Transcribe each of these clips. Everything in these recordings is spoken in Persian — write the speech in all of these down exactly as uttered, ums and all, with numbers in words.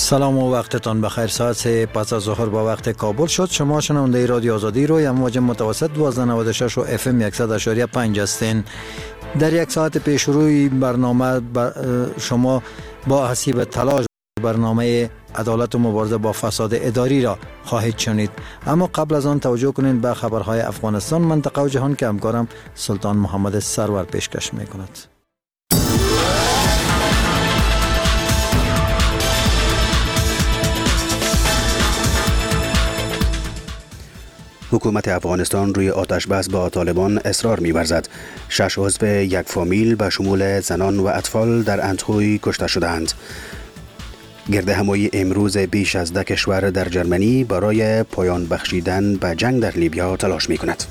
سلام و وقتتان بخیر. ساعت سه پس از ظهر با وقت کابل شد. شما شنونده رادیو آزادی روی امواج متوسط دوازده نود و شش و اف ام صد و پنج هستین. در یک ساعت پیش روی برنامه شما با حسیب تلاش برنامه عدالت و مبارزه با فساد اداری را خواهید شنید. اما قبل از آن توجه کنید به خبرهای افغانستان، منطقه و جهان که همکارم سلطان محمد سرور پیشکش می‌کند. حکومت افغانستان روی آتش بس با طالبان اصرار می‌ورزد. شش عضو یک فامیل به شمول زنان و اطفال در اندخوی کشته شدند. گرد همایی امروز بیش از ده کشور در جرمنی برای پایان بخشیدن به جنگ در لیبیا تلاش می‌کند.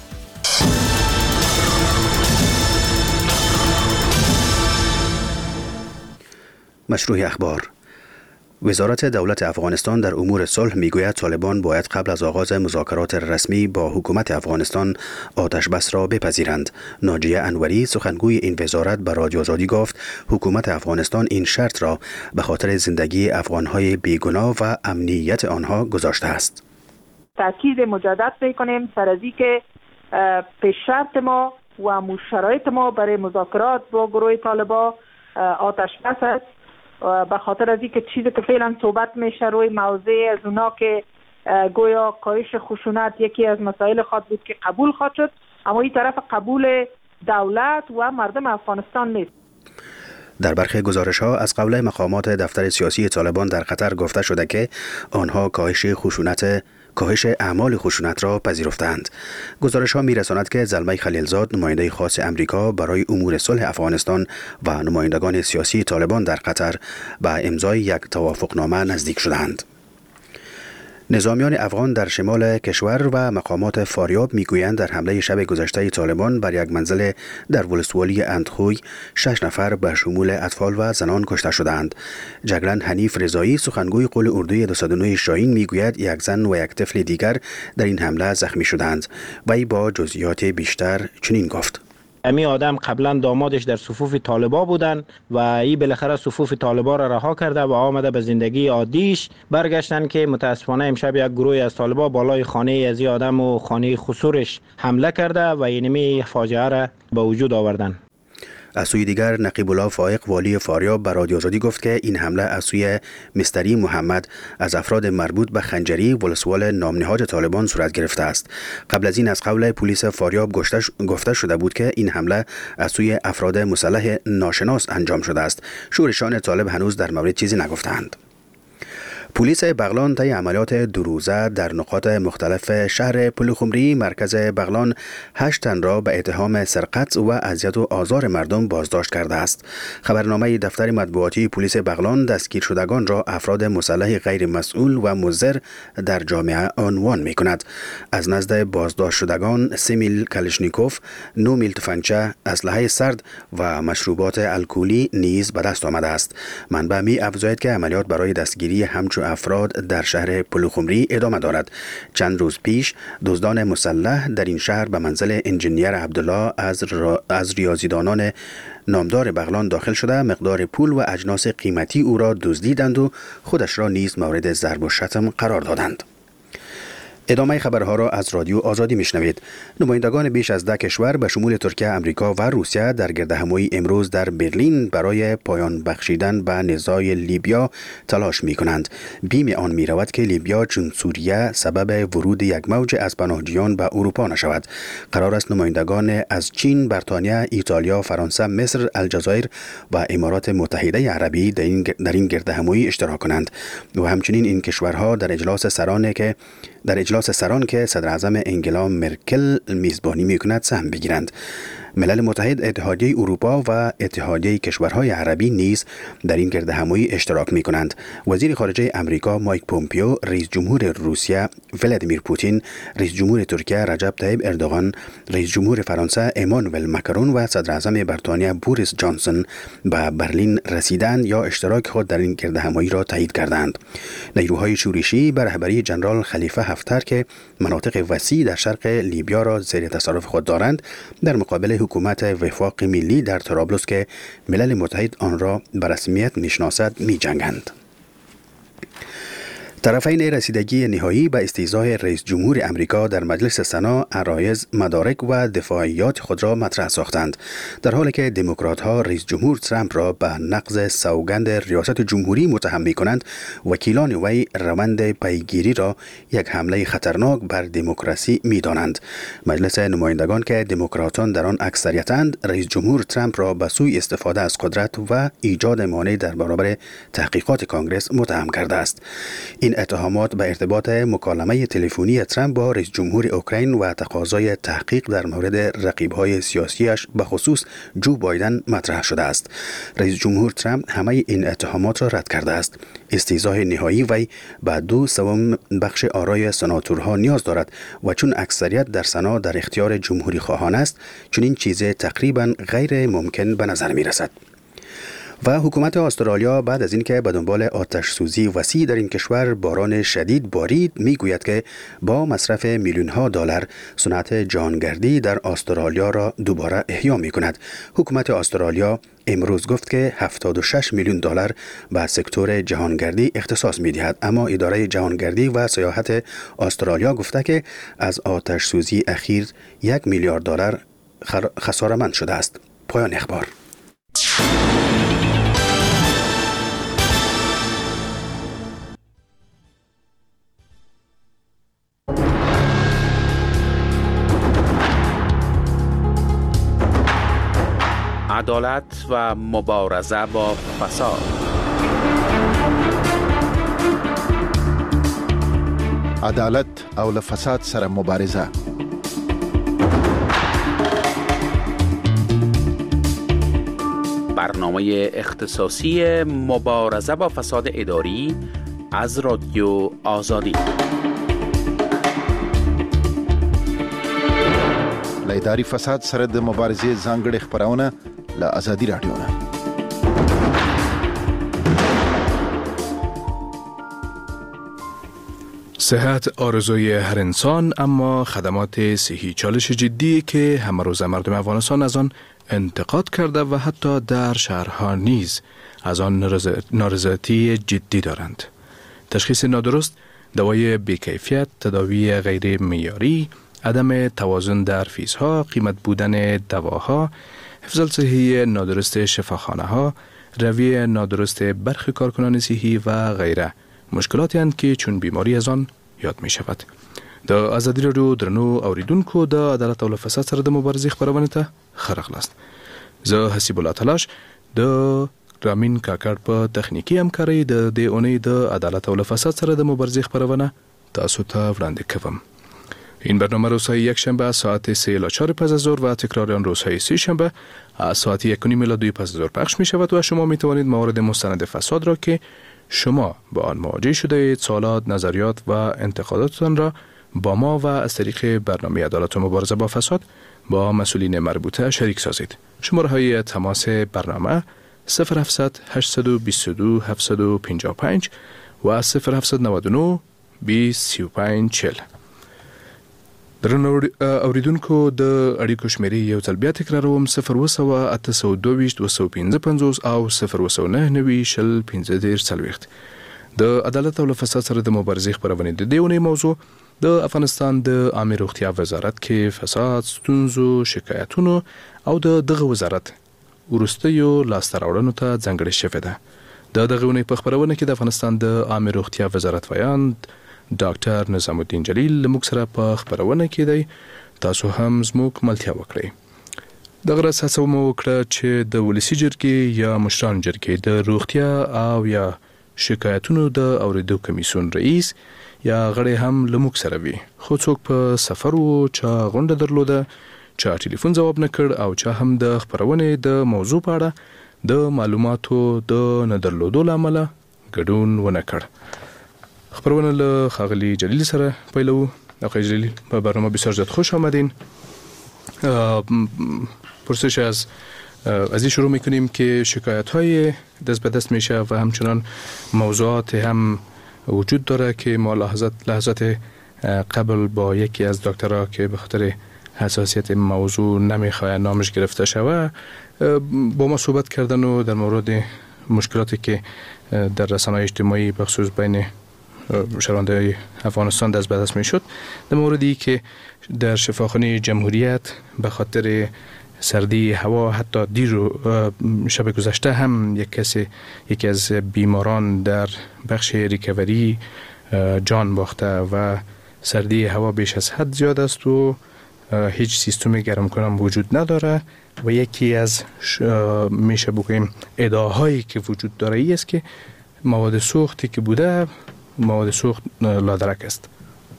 مشروع اخبار. وزارت دولت افغانستان در امور صلح میگوید طالبان باید قبل از آغاز مذاکرات رسمی با حکومت افغانستان آتش بس را بپذیرند. ناجیه انوری سخنگوی این وزارت به رادیو آزادی گفت حکومت افغانستان این شرط را به خاطر زندگی افغانهای بیگناه و امنیت آنها گذاشته است. تاکید مجدد میکنیم سر از اینکه پیش شرط ما و شرایط ما برای مذاکرات با گروه طالبان آتش بس است. به خاطر از اینکه چیزی که فعلا صحبت میشه روی موضوع از اونا که گویا کاهش خشونت یکی از مسائل خود بود که قبول خواهد شد، اما این طرف قبول دولت و مردم افغانستان نیست. در برخی گزارش‌ها از قول مقامات دفتر سیاسی طالبان در قطر گفته شده که آنها کاهش خشونت کاهش اعمال خشونت را پذیرفتند. گزارش‌ها می‌رساند که زلمه خلیلزاد نماینده خاص امریکا برای امور صلح افغانستان و نمایندگان سیاسی طالبان در قطر به امضای یک توافقنامه نزدیک شدند. نظامیان افغان در شمال کشور و مقامات فاریاب میگویند در حمله شب گذشته طالبان بر یک منزل در ولسوالی اندخوی شش نفر به شمول اطفال و زنان کشته شدند. جگرن حنیف رضایی سخنگوی قول اردوی دویست و نه شاهین میگوید یک زن و یک طفل دیگر در این حمله زخمی شدند. وی با جزئیات بیشتر چنین گفت: امی آدم قبلا دامادش در صفوف طالبا بودن و این بالاخره صفوف طالبا را رها کرده و آمده به زندگی عادیش برگشتن که متاسفانه امشب یک گروه از طالبا بالای خانه از این آدم و خانه خسورش حمله کرده و اینمی فاجعه را به وجود آوردن. از سوی دیگر نقیب الله فائق والی فاریاب به رادیو آزادی گفت که این حمله از سوی مستری محمد از افراد مربوط به خنجری ولسوال نامنهاد طالبان صورت گرفته است. قبل از این از قول پلیس فاریاب گفته شده بود که این حمله از سوی افراد مسلح ناشناس انجام شده است. شورشان طالب هنوز در مورد چیزی نگفتند. پلیس بغلان طی عملیات دو روزه در نقاط مختلف شهر پلخمری مرکز بغلان هشت تن را به اتهام سرقت و اذیت و آزار مردم بازداشت کرده است. خبرنامه دفتر مطبوعاتی پلیس بغلان دستگیر شدگان را افراد مسلح غیر مسئول و مضر در جامعه عنوان می کند. از نزد بازداشت شدگان سه میل کلشنیکوف، نه میل تفنگچه، اسلحه سرد و مشروبات الکلی نیز به دست آمده است. منبع می افزاید که عملیات برای دستگیری همچون افراد در شهر پلخمری ادامه دارد. چند روز پیش دزدان مسلح در این شهر به منزل انجینیر عبدالله از, از ریاضیدانان نامدار بغلان داخل شده مقدار پول و اجناس قیمتی او را دزدیدند و خودش را نیز مورد ضرب و شتم قرار دادند. ادامه خبرها را از رادیو آزادی میشنوید. نمایندگان بیش از ده کشور به شمول ترکیه، امریکا و روسیه در گردهمایی امروز در برلین برای پایان بخشیدن به نزاع لیبیا تلاش می کنند. بیم آن می رود که لیبیا چون سوریه سبب ورود یک موج از پناهجویان به اروپا نشود. قرار است نمایندگان از چین، بریتانیا، ایتالیا، فرانسه، مصر، الجزایر و امارات متحده عربی در این در این گردهمایی اشتراک کنند و همچنین این کشورها در اجلاس سران که در اجلاس سران که صدر اعظم انگلا مرکل میزبانی میکند سهم بگیرند. ملل متحد، اتحادیه اروپا و اتحادیه کشورهای عربی نیز در این گردهمایی اشتراک می کنند. وزیر خارجه امریکا مایک پومپیو، رئیس جمهور روسیه ولادیمیر پوتین، رئیس جمهور ترکیه رجب طیب اردوغان، رئیس جمهور فرانسه امانوئل ماکرون و صدر اعظم بریتانیا بوریس جانسون به برلین رسیدند یا اشتراک خود در این گردهمایی را تایید کردند. نیروهای شورشی به رهبری جنرال خلیفه حفتر که مناطق وسیع در شرق لیبیا را زیر تصرف خود دارند، در مقابل حکومت وفاق ملی در طرابلس که ملل متحد آن را به رسمیت میشناسد می جنگند. طرفین رسیدگی نهایی به استیضاح رئیس جمهور امریکا در مجلس سنا عرایض، مدارک و دفاعیات خود را مطرح ساختند، در حالی که دموکرات‌ها رئیس جمهور ترامپ را به نقض سوگند ریاست جمهوری متهم می‌کنند. وکیلان وی روند پیگیری را یک حمله خطرناک بر دموکراسی می‌دانند. مجلس نمایندگان که دموکراتان در آن اکثریتند، رئیس جمهور ترامپ را به سوی استفاده از قدرت و ایجاد مانع در برابر تحقیقات کانگرس متهم کرده است. این اتهامات به ارتباط مکالمه تلفنی ترامپ با رئیس جمهور اوکراین و تقاضای تحقیق در مورد رقیب‌های سیاسیش به خصوص جو بایدن مطرح شده است. رئیس جمهور ترامپ همه این اتهامات را رد کرده است. استیضاح نهایی وی به دو سوم بخش آرای سناتورها نیاز دارد و چون اکثریت در سنا در اختیار جمهوری خواهان است، چون این چیز تقریبا غیر ممکن به نظر می رسد. و حکومت استرالیا بعد از اینکه به دنبال آتش سوزی وسیع در این کشور باران شدید بارید، میگوید که با مصرف میلیون ها دلار صنعت جهانگردی در استرالیا را دوباره احیا می کند. حکومت استرالیا امروز گفت که هفتاد و شش میلیون دلار به سکتور جهانگردی اختصاص می دهد، اما اداره جهانگردی و سیاحت استرالیا گفته که از آتش سوزی اخیر یک میلیارد دلار خساره‌مند شده است. پایان اخبار. عدالت و مبارزه با فساد. عدالت او له فساد سره مبارزه. برنامه اختصاصی مبارزه با فساد اداری از رادیو آزادی. له اداري فساد سره د مبارزې ځانګړې خبرونه له آزادي رادیو نه. صحت آرزوی هر انسان، اما خدمات صحی چالش جدی که همه روز مردم افغانستان از آن انتقاد کرده و حتی در شهرها نیز از آن نارضایتی جدی دارند. تشخیص نادرست، دوای بی‌کیفیت، تداوی غیر معیاری، عدم توازن در فیزها، قیمت بودن دواها، حفظ صحی نادرست شفاخانه ها، روی نادرست برخی کارکنان صحی و غیره مشکلاتی هستند که چون بیماری از آن یاد می شود. د آزادی رادیو درنو اوریدونکو د عدالت او فساد سره د مبارزې خبرونه ته خرغلاست. زه حسیب الله تلاش د رامین کاکړ په تخنیکی همکارۍ د دې اونۍ د عدالت او فساد سره د مبارزې خبرونه تاسو ته وړاندې کوم. این برنامه روزهای یک شنبه ساعت سه الی چهار پس از ظهر و تکرار آن روزهای سه شنبه ساعت یک و نیم الی دو پس از ظهر پخش می شود و شما می توانید موارد مستند فساد را که شما با آن مواجه شده اید، سوالات، نظریات و انتقاداتتان را با ما و از طریق برنامه عدالت و مبارزه با فساد با مسئولین مربوطه شریک سازید. شماره های تماس برنامه صفر هفتصد هشتصد و بیست و دو هفتصد و پنجاه و پنج و صفر هفتصد نود و نه بیست سی و پنج چهل. درنو اوریدونکو د اړیکو شمیرې یو ځل بیا تکراروم: صفر اوه سوه اته سوه دوه ویشت دوه سوه پنځه پنځوس او صفر اوه سوه نهه نوي شل پنځه دېرش څلوېښت. د عدالت او فساد سره د مبارزې خبرونه د دې اونۍ موضوع د افغانستان د عامه روغتیا وزارت کې فساد، ستونزو، شکایتونو او د دغه وزارت وروستیو لاسته راوړنو ته ځانګړې شوې ده. د دغه اونۍ په خبرونه کې د افغانستان د عامه روغتیا وزارت ویاند ډاکټر نظام الدین جلیل موږ سره په خبرونه کې دی. تاسو هم زموږ ملتیا وکړئ. دغه راز هڅه مو وکړه چې د ولسي جرګې یا مشرانو جرګې د روغتیا او یا شکایتونو د اوریدو کمیسیون رئیس یا غړی هم له موږ سره وي، خو څوک په سفر و، چا غونډه درلوده، چا ټلیفون ځواب نه کړ او چا هم د خبرونې د موضوع په اړه د معلوماتو د نه درلودو له امله ګډون ونه کړ. خبرونه له خاغلی جلیل سره پیلو. آقای جلیل به برنامه بسیار زیاد خوش آمدین. پرسش از از این شروع میکنیم که شکایت های دست به دست میشه و همچنان موضوعات هم وجود داره که ما لحظات لحظات قبل با یکی از دکترها که به خاطر حساسیت موضوع نمیخواه نامش گرفته شوه با ما صحبت کردن و در مورد مشکلاتی که در رسانه‌های اجتماعی بخصوص بین شهروندان افغانستان دست به دست می شد، در موردی که در شفاخانه جمهوریت به خاطر سردی هوا حتی دیر شب گذشته هم یک کسی یکی از بیماران در بخش ریکوری جان باخته و سردی هوا بیش از حد زیاد است و هیچ سیستم گرم کنم وجود نداره و یکی از میشه بگوییم ادعاهایی که وجود داره ای است که مواد سوختی که بوده مواد سوخت لادرک است.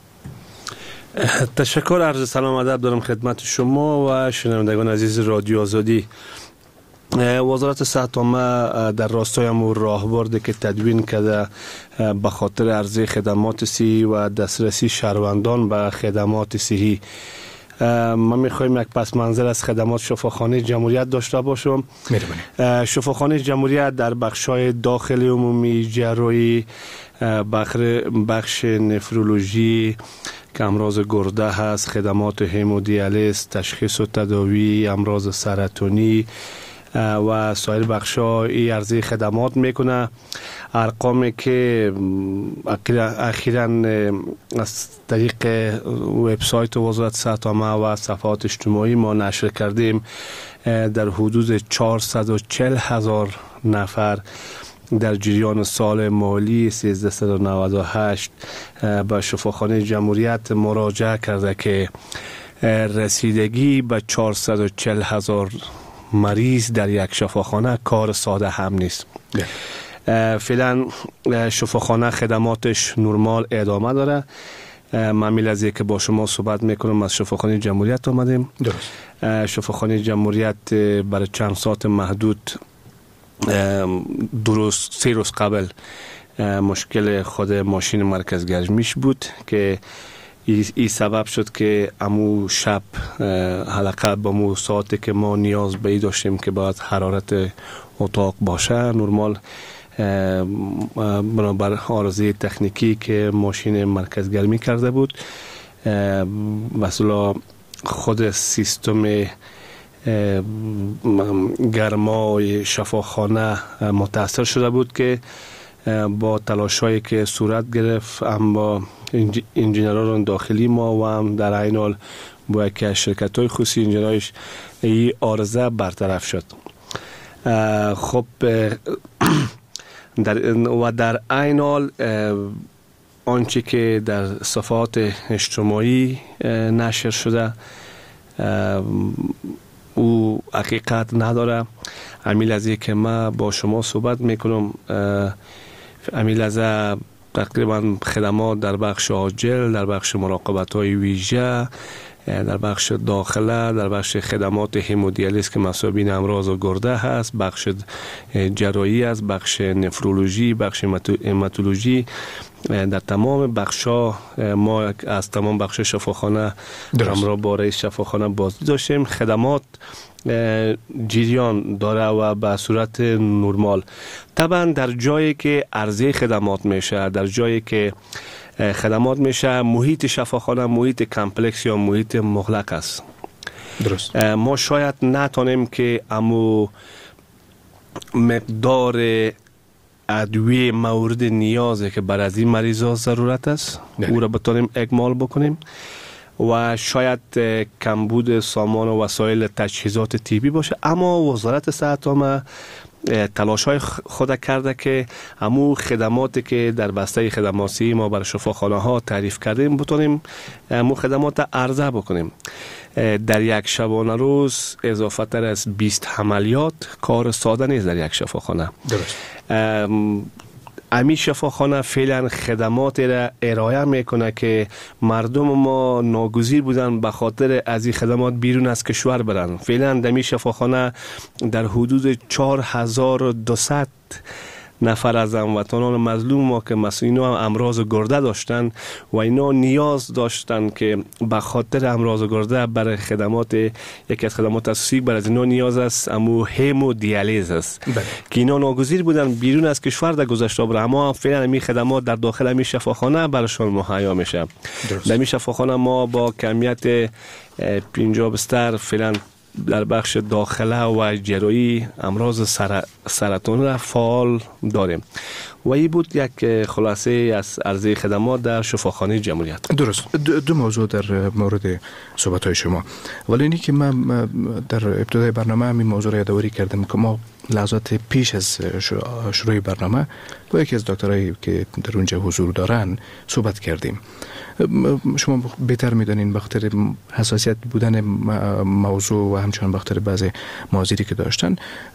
تشکر، عرض سلام ادب دارم خدمت شما و شنوندگان عزیز رادیو آزادی. وزارت صحت عامه در راستای امور راهبردی که تدوین کرده به خاطر عرضه خدمات صحی و دسترسی شهروندان به خدمات صحی، ما میخوایم یک پس منظر از خدمات شفاخانه جمهوریت داشته باشم. شفاخانه جمهوریت در بخش‌های داخلی عمومی، جراحی، بخش نفرولوژی که امراض گرده هست، خدمات همودیالیز، تشخیص و تداوی امراض سرطانی و سایر بخش‌ها این عرضه خدمات میکنه. ارقامی که اخیراً از طریق وبسایت وزارت صحت عامه و صفحات اجتماعی ما نشر کردیم، در حدود چهارصد و چهل هزار نفر در جریان سال مالی سیزده نود و هشت به شفاخانه جمهوریت مراجعه کرده که رسیدگی به چهارصد و چهل هزار مریض در یک شفاخانه کار ساده هم نیست. فعلا شفاخانه خدماتش نرمال ادامه داره. من میلازی که با شما صحبت میکنم از شفاخانه جمهوریت آمدیم. درست. شفاخانه جمهوریت برای چند ساعت محدود درست سه روز قبل مشکل خود ماشین مرکز گرمیش بود که این سبب شد که امو شب حلقه با مو ساعتی که ما نیاز به ای داشتیم که باید حرارت اتاق باشه نرمال، بنابر عارضه تکنیکی که ماشین مرکز گرمی کرده بود، مثلا خود سیستم گرمای شفاخانه متاثر شده بود که با تلاشایی که صورت گرفت هم با انجینران داخلی ما و هم در عین حال با یکی از شرکت‌های خصوصی انجینرایش این عارضه برطرف شد. خب در و در عین حال آنچه که در صفحات اجتماعی نشر شده او حقیقت نداره. امیل از که ما با شما صحبت میکنم، امیل از تقریبا خدمات در بخش عاجل، در بخش مراقبت های ویژه، در بخش داخله، در بخش خدمات همودیالیز که مسابین امراض و گرده هست، بخش جراحی است، بخش نفرولوژی، بخش هماتولوژی، در تمام بخش ها ما از تمام بخش شفاخانه همراه با رئیس شفاخانه بازدید داشتیم. خدمات جریان داره و به صورت نرمال. طبعا در جایی که عرضه خدمات میشه، در جایی که خدمات میشه، محیط شفاخانه محیط کمپلکس یا محیط مغلق است. درست. ما شاید نتونیم که امو مقدار ادویه مورد نیازه که بر از این مریضا ضرورت است او را بتونیم اکمال بکنیم و شاید کمبود سامان و وسایل تجهیزات طبی باشه، اما وزارت صحت عامه تلاش های خود کرده که همون خدماتی که در بسته خدماتی ما برای شفاخانه ها تعریف کردیم بتونیم همون خدمات عرضه بکنیم. در یک شبانه روز اضافه تر از بیست عملیات کار ساده نیست در یک شفاخانه. درست. امی شفاخانه فعلا خدمات را ارائه میکنه که مردم ما ناگزیر بودن به خاطر از این خدمات بیرون از کشور برن. فعلا دمی شفاخانه در حدود چهار هزار و دویست نفر از هموطنان مظلوم ما که مثلا اینا امراض گرده داشتن و اینا نیاز داشتن که به خاطر امراض گرده برای خدمات یکی از خدمات اساسی برای اینا نیاز است امو همودیالیز است بله. که اینا ناگزیر بودن بیرون از کشور در گذشته بر، اما فعلا می خدمات در داخل می شفاخانه براشون مهیا میشه. در می شفاخانه ما با کمیت پنجاه بستر فعلا در بخش داخله و جراحی امراض سر... سرطان را فعال داریم و این بود یک خلاصه از عرضه خدمات در شفاخانه جمهوریت. درست. دو, دو موضوع در مورد صحبت های شما، ولی اینی که من در ابتدای برنامه همین موضوع را یادآوری کردم که ما لحظات پیش از شروع برنامه با یکی از دکترایی که در اونجا حضور دارن صحبت کردیم. شما بهتر میدانین بخاطر حساسیت بودن موضوع و همچنان بخاطر بعض مواضیعی که داشتن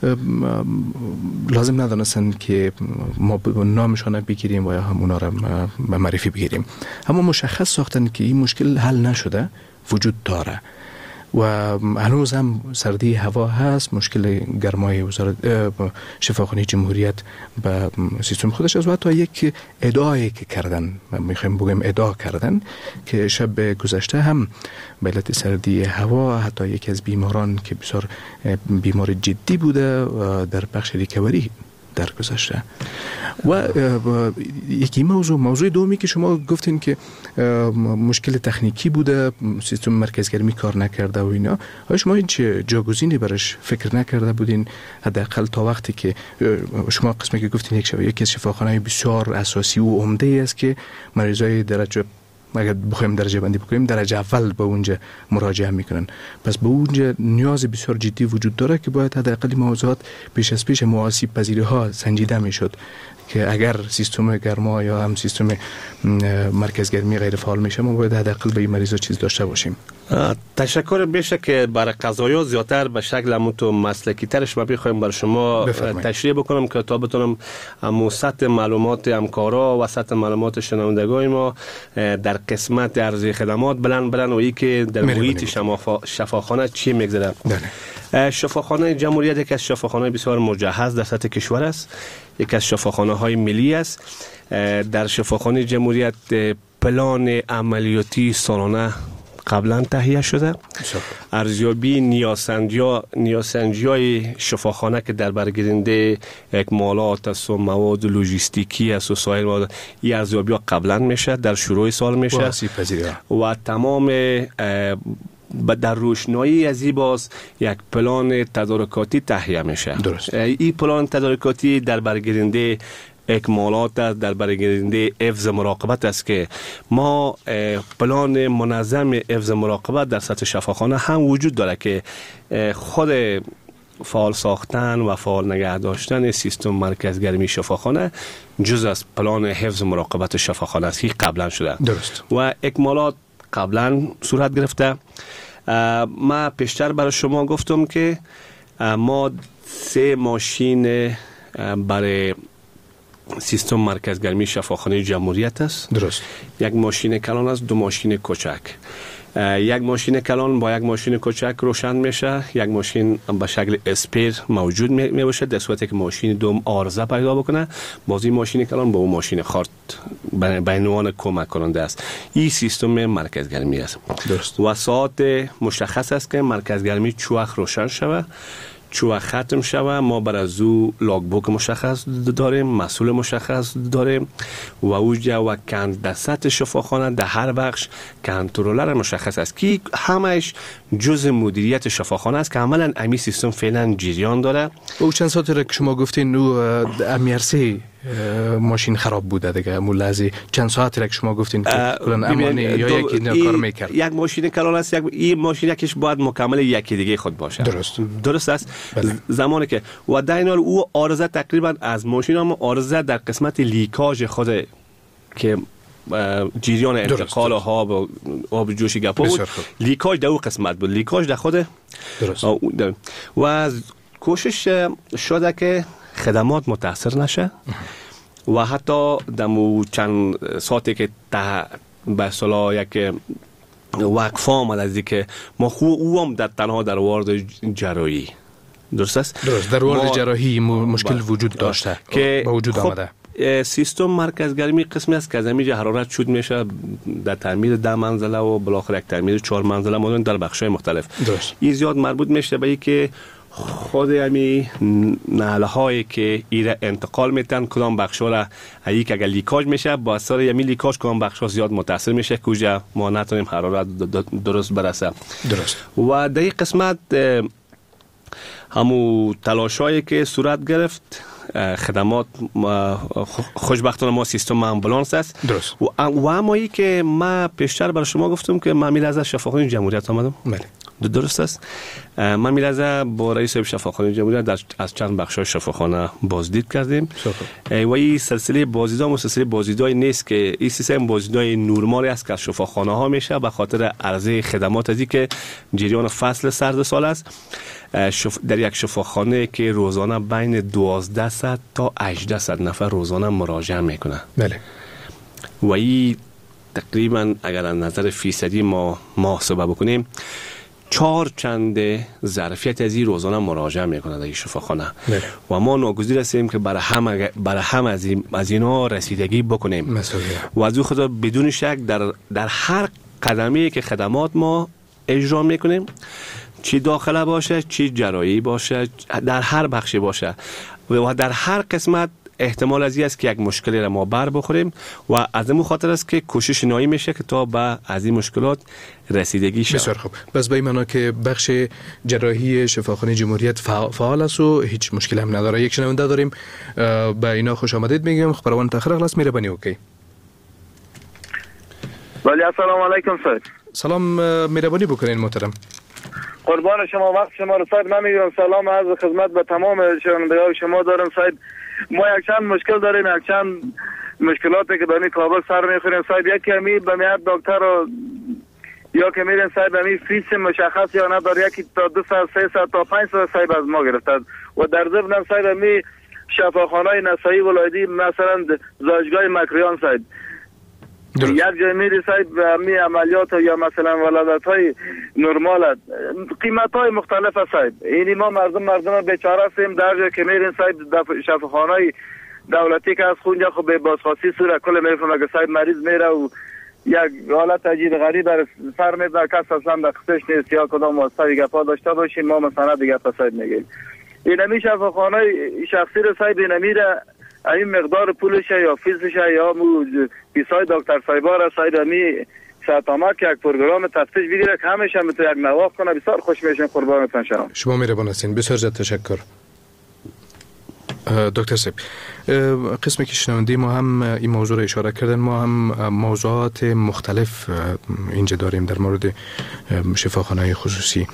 لازم ندانستن که ما نامشان بگیریم و یا هم اونا را به معرفی بگیریم، اما مشخص ساختن که این مشکل حل نشده، وجود داره و هنوز هم سردی هوا هست. مشکل گرمای وزارت شفاخانه جمهوریت به سیستم خودش است و حتی یک ادعایی که کردن، میخوایم بگیم ادعا کردن که شب گذشته هم به علت سردی هوا حتی یکی از بیماران که بسیار بیمار جدی بوده در بخش ریکاوری در گذشته. و یکی موضوع موضوع دومی که شما گفتین که مشکل تکنیکی بوده، سیستم مرکزگرمی کار نکرده و اینا، آیا شما هیچ جاگزینی برش فکر نکرده بودین؟ حداقل تا وقتی که شما قسمی که گفتین یک شبه یکی از شفاخانه‌های بسیار اساسی و عمده است که مریضای درجه، اگر بخوایم درجه بندی بکنیم، درجه اول به اونجا مراجعه میکنن، پس به اونجا نیاز بسیار جدی وجود داره که باید حداقل موضوعات پیش از پیش آسیب پذیری ها سنجیده میشد که اگر سیستم گرما یا هم سیستم مرکزگرمی غیر فعال میشه ما باید حداقل به این مریضا چیز داشته باشیم. تشکر بیشه که برای قضایا زیادتر به شکل همونطور مسلکی ترش ما بخوایم بر شما بفرمایید. تشریح بکنم که تا بتونم همون سطح معلومات همکارا و سطح معلومات شنوندگان ما در قسمت عرضه خدمات بلند بلند و ای که در محیط شفاخانه چی میگذره. شفاخانه جمهوریت یک از شفاخانه بسیار مجهز در سطح کشور است، یک از شفاخانه های ملی است. در شفاخانه جمهوریت پلان عملیاتی سالانه قبلا تهیه شده. ارزیابی نیاسنجی نیاسنجی شفاخانه که در برگیرنده اکمالات است و مواد لوجستیکی است و سایر مواد، این ارزیابی ها قبلا میشه، در شروع سال میشه و تمام در روشنایی از این باز یک پلان تدارکاتی تهیه میشه. درست. این پلان تدارکاتی در برگیرنده اکمالات است، در برگیرنده حفظ مراقبت است که ما پلان منظم حفظ مراقبت در سطح شفاخانه هم وجود داره که خود فعال ساختن و فعال نگه داشتن سیستم مرکزگرمی شفاخانه جز از پلان حفظ مراقبت شفاخانه است. قبلا شده. درست. و اکمالات قبلا صورت گرفته. ما پیشتر برای شما گفتم که ما سه ماشین برای سیستم مرکزگرمی شفاخانه جمهوریت است. درست. یک ماشین کلان است، دو ماشین کوچک. یک ماشین کلان با یک ماشین کوچک روشن میشه، یک ماشین به شکل اسپیر موجود می باشه در صورتی که ماشین دوم آرزه پیدا بکنه، بازی ماشین کلان با اون ماشین خارد بینوان کمک کننده است. این سیستم مرکزگرمی است. درست. و ساعت مشخص است که مرکزگرمی چوخ روشن شود، چوخ ختم شود، ما بر از او لاگ بوک مشخص داریم، مسئول مشخص داریم و اوجه و کند در سطح شفاخانه در هر بخش کنترلر مشخص است که همش جز مدیریت شفاخانه است که عملا امی سیستم فعلا جریان داره. او چند ساعت را که شما گفتین او امیرسی ماشین خراب بوده دیگه، مولازی چند ساعتی را که شما گفتین که امانی یا یکی کار میکرد. یک ماشین کلان است، یک این ماشین یکیش باید مکمل یکی دیگه خود باشه. درست. درست است. بله. زمانی که و در این حال او آرزه تقریبا از ماشین هم آرزه در قسمت لیکاژ خود که جریان انتقال آب و آب جوشی گپا بود، لیکاژ در اون قسمت بود، لیکاژ در خود. درست. و از کوشش شده که خدمات متاثر نشه و حتی دمو چند ساعتی که تا به صلاح یک وقفه آمد از که ما خوب او هم در تنها در وارد جراحی. درست است؟ درست. در وارد جراحی مشکل وجود داشته که با وجود خب آمده. سیستم مرکزگرمی قسمی است که از همیشه حرارت شد میشه در تعمیر ده منزله و بالاخره یک تعمیر چهار منزله مانند در بخش‌های مختلف. درست. این زیاد مربوط میشه به اینکه خود امی ناله هایی که ایره انتقال میتن کدام بخشا را یک اگر لیکاژ میشه با اثر یمی لیکاژ کدام بخشا زیاد متاثر میشه کجا ما نتونیم حرارت درست برسه. درست. و در این قسمت همو تلاشایی که صورت گرفت خدمات خوشبختانه ما سیستم امبولانس است. درست. و و امایی که ما پیشتر برای شما گفتم که من میل از شفاخانه جمهوریت آمدم. بله. درست است. من میل از با رئیس شفاخانه جمهوریت در از چند بخشای شفاخانه بازدید کردیم. و این سلسله بازدیدها و سلسله بازدیدای نیست که این سیستم بازدیدای نورمالی است که شفاخانه ها میشه به خاطر عرضه خدمات ازی که جریان فصل سرد سال است. در یک شفاخانه که روزانه بین دوازده صد تا هجده صد نفر روزانه مراجعه میکنه. بله. و این تقریبا اگر از نظر فیصدی ما محاسبه بکنیم چهار چند ظرفیت از این روزانه مراجعه میکنه در این شفاخانه. بله. و ما ناگزیر هستیم که برای هم برای هم از این از اینا رسیدگی بکنیم. مسئولیت. و از او خدا بدون شک در در هر قدمی که خدمات ما اجرا میکنیم، چی داخله باشه چی جراحی باشه، در هر بخشی باشه و در هر قسمت احتمال از این است که یک مشکلی را ما بر بخوریم و از این خاطر است که کوشش نهایی میشه که تا به از این مشکلات رسیدگی شود. بسیار خوب. بس به این معنا که بخش جراحی شفاخانه جمهوریت فعال است و هیچ مشکلی هم نداره. یک شنونده داریم، به اینا خوش آمدید میگم. خبران تاخیر اخلاص میره بنی. اوکی. ولی السلام علیکم سید. سلام مهربانی بکنین محترم. قربان شما، وقت شما رو سید. من میگم سلام عرض خدمت به تمام شنوندگان شما دارم سید. ما یک چند مشکل داریم، یک چند مشکلاتی که به کابل سر میخوریم سید. یکی می به میاد دکتر رو یا که میرن سید به می فیس مشخص یا نداره، یکی تا دو ساعت سه ساعت تا پنج ساعت سید از ما گرفته و در ضمن سید می شفاخانه نسایی ولایتی مثلا زاجگاه مکریان سید یک جای میری سید به همی عملیات یا مثلا ولادت های نرمال قیمت های مختلف سید. اینی ما مردم مردم بیچاره هستیم. در جای که میرین سید شفاخانه دولتی که از خونجا خب به بازخواستی صورت کل میفهمه که سید مریض میره و یک حالت عجیب غریب بر سر میده، کس اصلا در خصوصش نیست یا کدام واسطه گپا داشته باشیم ما مثلا دیگه سید میگیم. اینمی شفاخانه شخصی رو سید اینمی را این مقدار پولش یا فیزش یا مو پیسای دکتر سایبار ساید امی ساتامک یک پروگرام تفتیش بگیره که همیشه میتونه یک نواخ کنه. بسیار خوش میشین. قربانتون شما. شما مهربان هستین. بسیار زیاد تشکر. دکتر صاحب، قسمی که شنونده ما هم این موضوع را اشاره کردن، ما هم موضوعات مختلف اینجا داریم در مورد شفاخانه‌های خصوصی.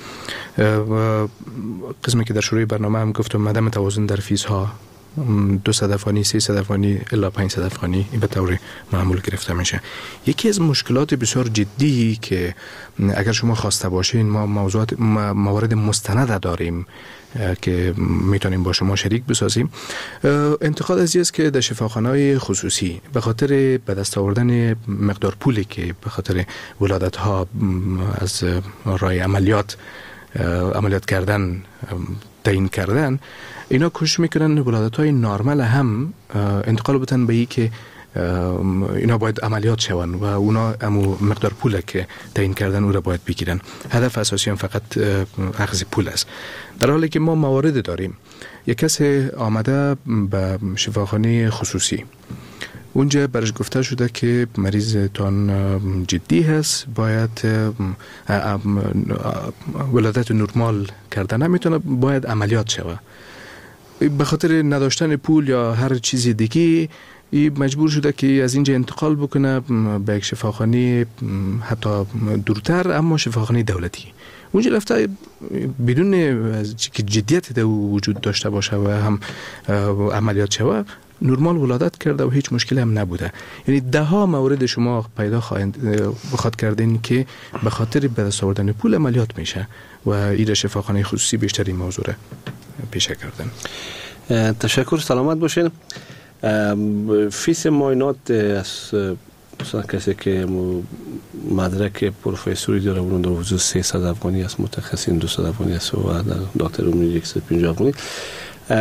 قسمی که در شروع برنامه هم گفتم عدم توازن در فیزها، دو صد افغانی، سه صد افغانی الا پنج صد افغانی این به طور معمول گرفته میشه. یکی از مشکلات بسیار جدی که اگر شما خواسته باشین ما موضوعات موارد مستند داریم که میتونیم با شما شریک بسازیم. انتقاد از است که در شفاخانه‌های خصوصی به خاطر به دست آوردن مقدار پولی که به خاطر ولادت ها از راه عملیات عملیات کردن تعیین کردن، اینا کوشش میکنن ولادت های نارمل هم انتقال بدن به ای که اینا باید عملیات شون و اونا امو مقدار پول که تعیین کردن او را باید بگیرن. هدف اساسی هم فقط اخذ پول است، در حالی که ما موارد داریم. یک کس آمده به شفاخانه خصوصی، اونجا برش گفته شده که مریض تان جدی هست، باید ولادت نرمال کردن نمیتونه، باید عملیات شوه. به خاطر نداشتن پول یا هر چیز دیگه مجبور شده که از اینجا انتقال بکنه به یک شفاخانه حتی دورتر اما شفاخانه دولتی. اونجا رفته بدون که جدیت در وجود داشته باشه و هم عملیات شوه نرمال ولادت کرده و هیچ مشکلی هم نبوده. یعنی ده ها مورد شما پیدا خواهند بخواد کردین که به خاطر به دست آوردن پول عملیات میشه و این شفاخانه خصوصی بیشتر این موضوع را پیشه کردن. تشکر، سلامت باشین. فیس معاینات از مثلا کسی که مدرک پروفسوری داره اون در حدود سیصد افغانی است، متخصصین دویست افغانی است و دکتر عمومی صد و پنجاه افغانی.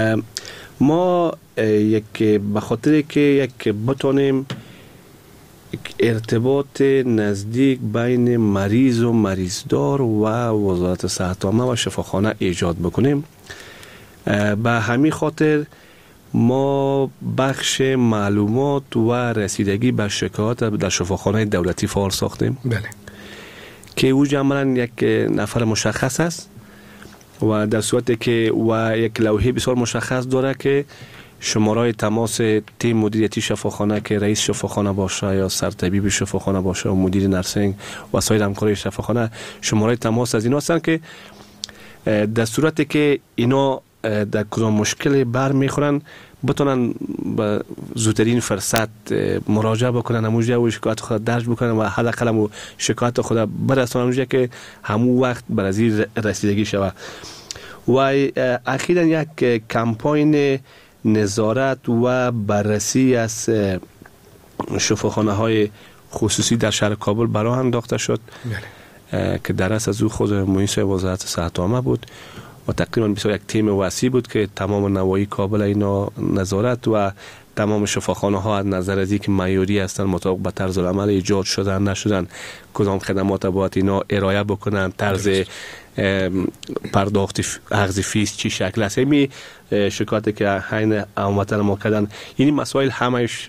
ما یک به خاطر که یک بتونیم ارتباط نزدیک بین مریض و مریضدار و وزارت صحت عامه و شفاخانه ایجاد بکنیم. به همین خاطر ما بخش معلومات و رسیدگی به شکایات در شفاخانه دولتی فعال ساختیم. بله. که او عملاً یک نفر مشخص است و در صورتی که و یک لوحه بسیار مشخص داره که شماره تماس تیم مدیریتی شفاخانه که رئیس شفاخانه باشه یا سرطبیب شفاخانه باشه و مدیر نرسینگ و سایر همکارای شفاخانه، شماره تماس از اینا هستن که در صورتی که اینا در کدام مشکل بر میخورن بتونن به زودترین فرصت مراجعه بکنن، همونجا و شکایت خود درج بکنن و حداقل هم شکایت خود برسونن همونجا که همون وقت بر از رسیدگی شود. و اخیراً یک کمپاین نظارت و بررسی از شفاخانه های خصوصی در شهر کابل برای انداخته شد که در اصل از او خود مؤسس وزارت صحت عامه بود و تقریبا بسیار یک تیم وسیع بود که تمام نواحی کابل اینا نظارت و تمام شفاخانه ها از نظر از اینکه معیاری هستن مطابق به طرز العمل ایجاد شدن نشدن، کدام خدمات باید اینا ارائه بکنن، طرز پرداخت اخذ فیس چی شکل است. می شکایتی که حین عامتا ما کردن این مسائل همش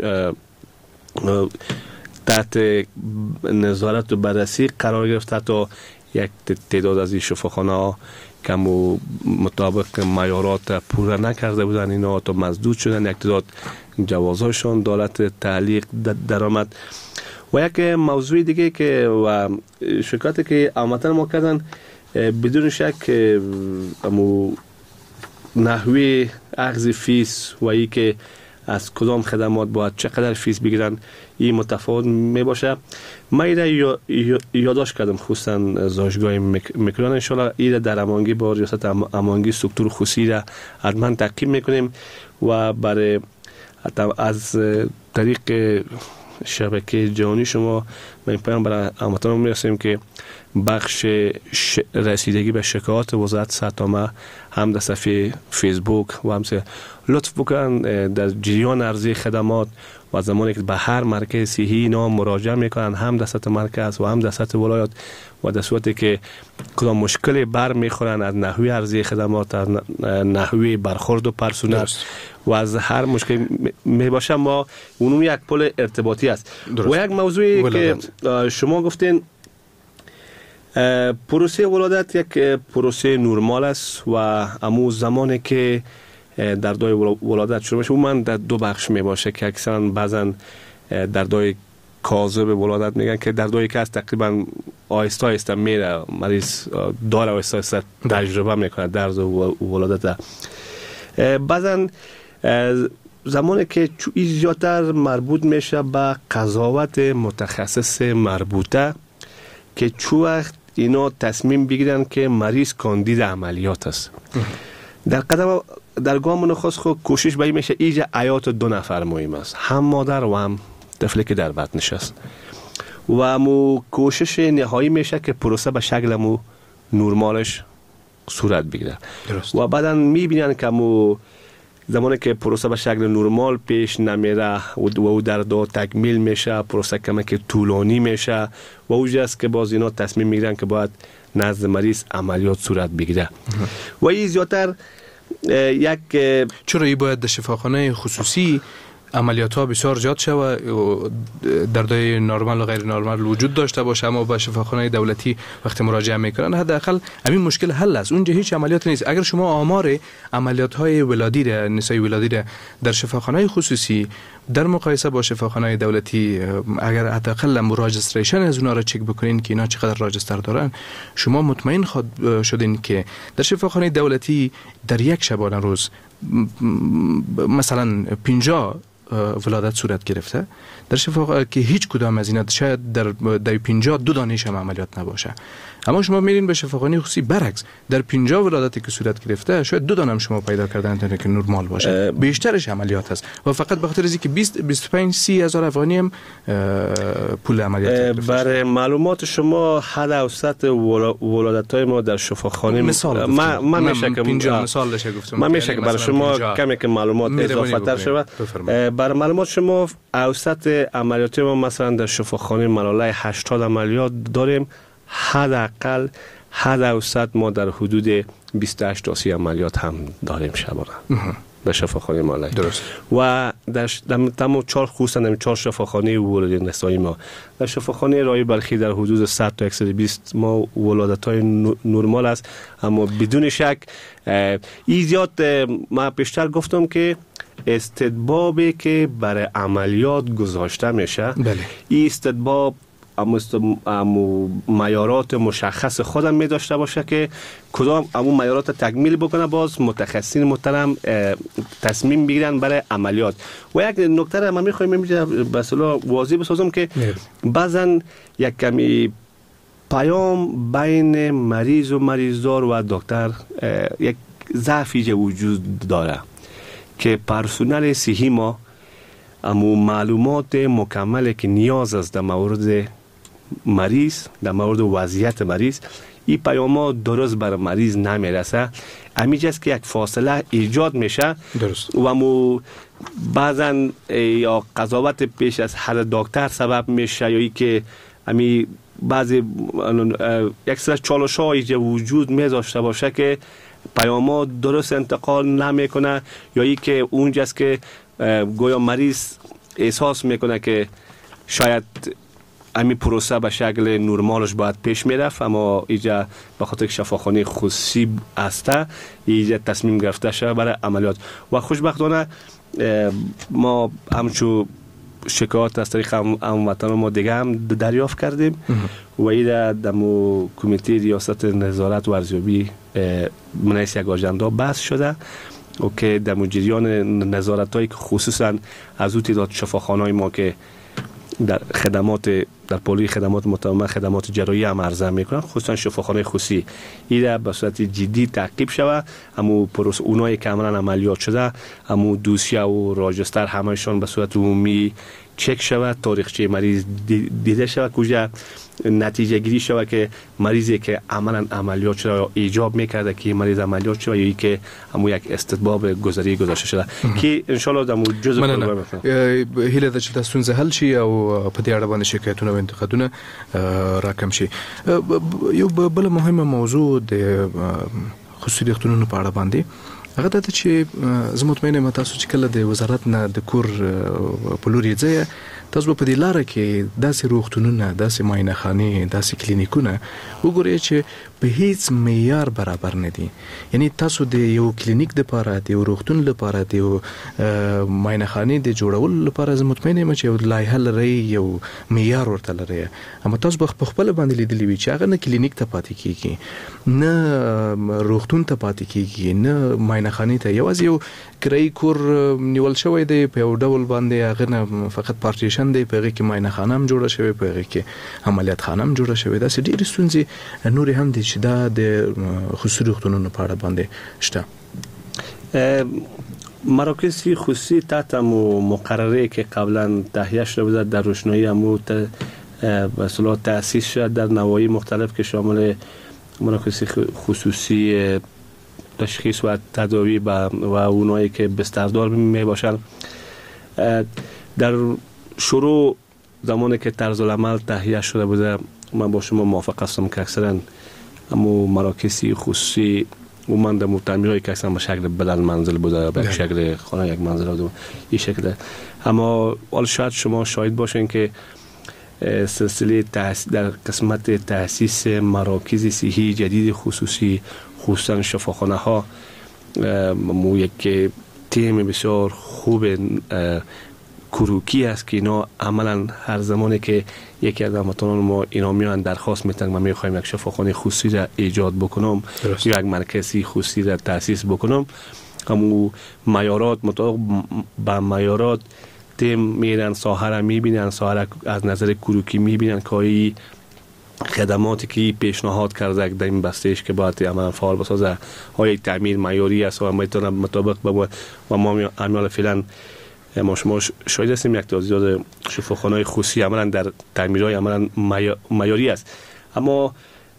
تحت نظارت و بررسی قرار گرفته تا یک تعداد از این شفاخانه ها که مطابق معیارات پورا نکرده بودن اینا تا مزدود شدن، یک تعداد جوازهاشون دولت تعلیق درآمد. و یک موضوع دیگه که و شکایتی که عامتا ما کردن بدون شک امو نحوه اخذ فیس و ای که از کدام خدمات باید چقدر فیس بگیرن این متفاوت می باشه. من ایره یادداشت کردم خصوصا زاشگاه میکران، انشالله ایره در امانگی با ریاست امانگی سکتور خصوصی را حتما تعقیب میکنیم و برای از طریق شبکه جهانی شما من پیام برای هموطنان میرسیم که بخش رسیدگی به شکایات وزارت صحت عامه هم در صفحه فیسبوک و همسه لطف بکنن در جریان عرضه خدمات و زمانی که به هر مرکز صحی اینا مراجعه میکنن هم در سطح مرکز و هم در سطح ولایات و در صورتی که کدام مشکلی بر میخورن از نحوه عرضه خدمات، از نحوه برخورد و پرسونل و از هر مشکل می باشه ما اونم یک پل ارتباطی است. و یک موضوعی که شما گفتین پروسه ولادت یک پروسه نرمال است و امو زمانی که در دای ولادت شروع میشه من در دو بخش می باشه که اکثرا بعضا در دای کاذب ولادت میگن که در دایی که از تقریبا آهسته آهسته میره مریض داره آهسته آهسته تجربه میکنه درز و ولادت. بعضا زمانی که چوی زیادتر مربوط میشه به قضاوت متخصص مربوطه که چو وقت اینا تصمیم بگیرن که مریض کاندید عملیات است. در قدم در گام نخست خود کوشش به این میشه ایجا حیات دو نفر مهم است، هم مادر و هم طفلی که در بطنش است و مو کوشش نهایی میشه که پروسه به شکل مو نرمالش صورت بگیره. و بعدا میبینن که مو زمانی که پروسه به شکل نرمال پیش نمیره و او در دو تکمیل میشه، پروسه کمی که طولانی میشه و اوجاست که باز اینا تصمیم میگیرن که باید نزد مریض عملیات صورت بگیره. و این زیادتر یک چرا ای باید در شفاخانه خصوصی عملیات ها بسیار زیاد شه و دردای نرمال و غیر نرمال وجود داشته باشه، اما با شفاخانه دولتی وقتی مراجعه میکنن حداقل همین مشکل حل است. اونجا هیچ عملیات نیست. اگر شما آمار عملیات های ولادی را نسای ولادی را در شفاخانه خصوصی در مقایسه با شفاخانه دولتی اگر حداقل راجستریشن از اونها را چک بکنین که اینا چقدر راجستر دارن، شما مطمئن خود شدین که در شفاخانه دولتی در یک شبانه روز مثلا پنجاه ولادت صورت گرفته، در شفاخانه که هیچ کدام از اینا شاید در در پنجاه دو دانش هم عملیات نباشه، اما شما میرین به شفاخانه خصوصی برعکس در پنجاه ولادتی که صورت گرفته شاید دو دانم شما پیدا کردن تا که نرمال باشه، بیشترش عملیات است و فقط به خاطر اینکه بیست بیست و پنج سی هزار افغانی هم پول عملیات. برای معلومات شما حد اوسط ولادت های ما در شفاخانه مثال من من میشه که پنجاه مثال داشته گفتم من میشه که برای شما کمی که معلومات اضافه تر شود. بر معلومات شما اوسط عملیات ما مثلا در شفاخانه ملالای هشتاد عملیات داریم. حداقل حد اوسط ما در حدود بیست و هشت تا سی عملیات هم داریم شبانه در شفاخانه ملالای. درست. و در تمام چهار خصوصا در چهار شفاخانه ولادت نسایی ما، در شفاخانه رای بلخی در حدود صد تا صد و بیست ما ولادت‌های نرمال است، اما بدون شک ایجاد ما پیشتر گفتم که استدبابی که برای عملیات گذاشته میشه، بله. این استدباب امو معیارات مشخص خودم می داشته باشه که کدام امو معیارات تکمیل بکنه، باز متخصصین محترم تصمیم بگیرن برای عملیات. و یک نکته را من میخوایم اینجا به اصطلاح واضح بسازم که بعضا یک کمی پیام بین مریض و مریضدار و دکتر یک ضعفی وجود داره که پرسنل صحی ما امو معلومات مکمل که نیاز است در مورد مریض، در مورد وضعیت مریض، این پیام‌ها درست بر مریض نمیرسه. امیجاست که یک فاصله ایجاد میشه. درست. و مو بعضا یا قضاوت پیش از حد دکتر سبب میشه، یا ای که امی بعضی یک سر چالش‌ها ایجاد وجود میذاشته باشه که پیام‌ها درست انتقال نمیکنه، یا ای که اونجاست که گویا مریض احساس میکنه که شاید امی پروسه به شکل نرمالش باید پیش میرفت، اما اینجا به خاطر شفاخانه خصوصی است اینجا تصمیم گرفته شده برای عملیات. و خوشبختانه ما همچون شکایات از طریق هموطن ما دیگه هم دریافت کردیم و این در کمیته ریاست نظارت و ارزیابی منعکس یک آژاندا بحث شده و که در جریان نظارت هایی که خصوصا از اون تعداد شفاخانه‌های ما که در خدمات در پولی خدمات متضمن خدمات جراحی هم عرضه میکنن، خصوصا شفاخانه خصوصی، این به صورت جدی تعقیب شود. امو پروس اونایی که عملا عملیات شده، امو دوسیه و راجستر همهشون به صورت عمومی چک شود، تاریخچه مریض دیده شود، کجا نتیجه گیری شود که مریضی که عملا عملیات شده یا ایجاب میکرده که مریض عملیات شده یا ای که همو یک استدباب گذری گذاشته شده که ان شاء الله دمو جزء پروګرام هیله ده چې تاسو څنګه حل شي او په دې اړه باندې شکایتونه او انتقادونه راکم شي. یو بل مهمه موضوع د خصوصي روغتونونو په اړه باندې هغه د چې زه مطمئنه یم تاسو چې کله د وزارت نه د کور په لوري ځای تاسو په دې لار کې داسې روغتونونه، داسې معاینه خانې، داسې کلینیکونه وګورئ چې په هیڅ معیار برابر نه دي. یعنی تاسو د یو کلینیک د لپاره، د یو روغتون لپاره، د یو معاینه خانې د جوړولو لپاره زه مطمئنه یم چې یو لایحه لرئ، یو معیار ورته لرئ، اما تاسو په خپل باندې لیدلی وي چې هغه نه کلینیک ته پاتې کیږي، نه روغتون ته پاتې کیږي، نه معاینه خانې ته. یوازې یو کرایي کور نیول شوی دی په یو ډول باندې، هغه نه فقط پارټیشن دی، په هغه کې معاینه خانه هم جوړه شوې، په هغه کې عملیات خانه هم جوړه شوې. داسې ډېرې ستونزې نورې هم دي چې دا د خصوصي روغتونونو په اړه باندې شته. مراکز خصوصی تحت مقرره که قبلا تهیه شده بود در روشنایی امو به اصطلاح تأسیس شد در نواحی مختلف که شامل مراکز خصوصی تشخیص و تداوی و اونایی که بستردار می باشند. در شروع زمانی که طرز العمل تهیه شده بوده، من با شما موافق هستم که اکثرا امو مراکز خصوصی و من در تعمیرهایی که اکثرا به شکل بدل منزل بوده، به شکل خانه یک منزل بوده این شکل. اما حالا شاید شما شاهد باشین که سلسله در قسمت تأسیس مراکز صحی جدید خصوصی، خصوصا شفاخانه ها، مو یک تیم بسیار خوب کروکی است که اینا عملا هر زمانی که یکی از هموطنان ما اینا میان درخواست میتن ما میخوایم یک شفاخانه خصوصی را ایجاد بکنم یا یک مرکز خصوصی را تأسیس بکنم، همو معیارات مطابق با معیارات تیم میرن ساحه را میبینن، ساحه را از نظر کروکی میبینن که این خدماتی که پیشنهاد کرده در این بستهش که باید عملا فعال بسازه های تعمیر معیاری است و میتونه مطابق با و ما عمل فعلا ما شما شاید هستیم یک تعداد شفاخانه‌های خصوصی عملا در تعمیرهای عملا معیاری است. اما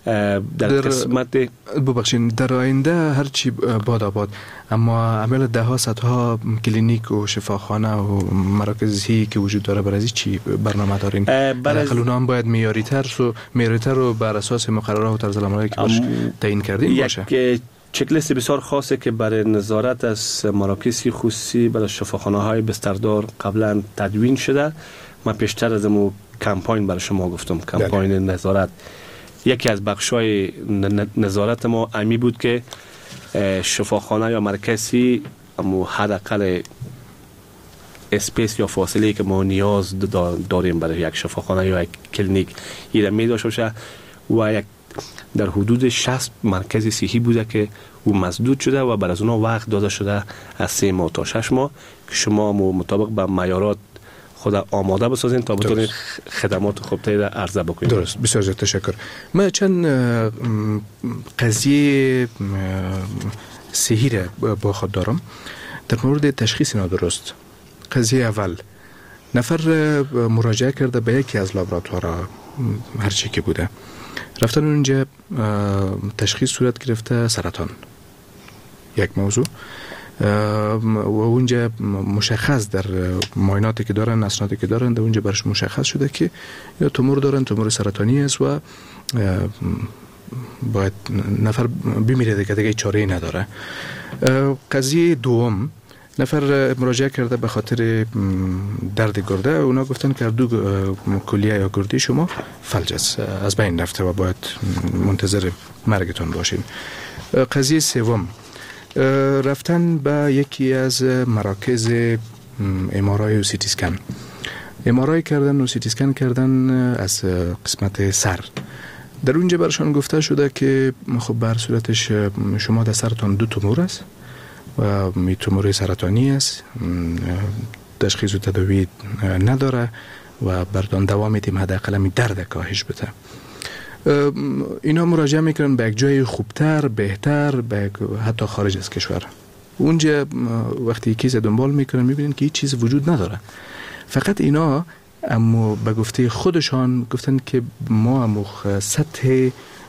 در, در قسمت ببخشین در آینده هر چی باد آباد، اما عمل ده ها صدها کلینیک و شفاخانه و مراکزی که وجود داره برای چی برنامه دارین؟ برای اونا هم باید معیاری تر و معیاری تر رو بر اساس مقررات و طرز العملی که باش تعیین کردین باشه. یک چک لیست بسیار خاصه که برای نظارت از مراکز خصوصی برای شفاخانه های بستردار قبلا تدوین شده. من پیشتر از امو کمپاین برای شما گفتم، کمپاین نظارت. یکی از بخشای نظارت ما امی بود که شفاخانه یا مرکزی امو حداقل اسپیس یا فاصله که ما نیاز داریم برای یک شفاخانه یا یک کلینیک ایره می داشته باشه و یک در حدود شصت مرکز صحی بوده که او مسدود شده و بر از اونها وقت داده شده از سه ماه تا شش ماه که شما مطابق به معیارات خود آماده بسازین تا بتونید خدمات خوبتری را عرضه بکنید. درست، بسیار زیاد تشکر. من چند قضیه صحی را با خود دارم در مورد تشخیص نادرست. قضیه اول، نفر مراجعه کرده به یکی از لابراتوارها هر چی که بوده، رفتن اونجا تشخیص صورت گرفته سرطان، یک موضوع، و اونجا مشخص در معایناتی که دارن، اسنادی که دارن، در اونجا برش مشخص شده که یا تومور دارن، تومور سرطانی است و باید نفر بمیره دیگه، دیگه چاره‌ای نداره. قضیه دوم، نفر مراجعه کرده به خاطر درد گرده، اونا گفتن که دو کلیه یا گرده شما فلج است، از بین رفته و باید منتظر مرگتون باشین. قضیه سوم، رفتن به یکی از مراکز ام‌آرآی و سیتی اسکن، ام‌آرآی کردن و سیتی اسکن کردن از قسمت سر. در اونجا برشان گفته شده که خب بر صورتش شما در سرتان دو تومور است و می تومور سرطانی است، تشخیص و تداوی نداره و بردان دوام میدیم حداقل می درد کاهش بده. اینا مراجعه میکنن به یک جای خوبتر، بهتر، به حتی خارج از کشور. اونجا وقتی کیس دنبال میکنن میبینن که هیچ چیز وجود نداره. فقط اینا اما به گفته خودشان گفتن که ما امو سطح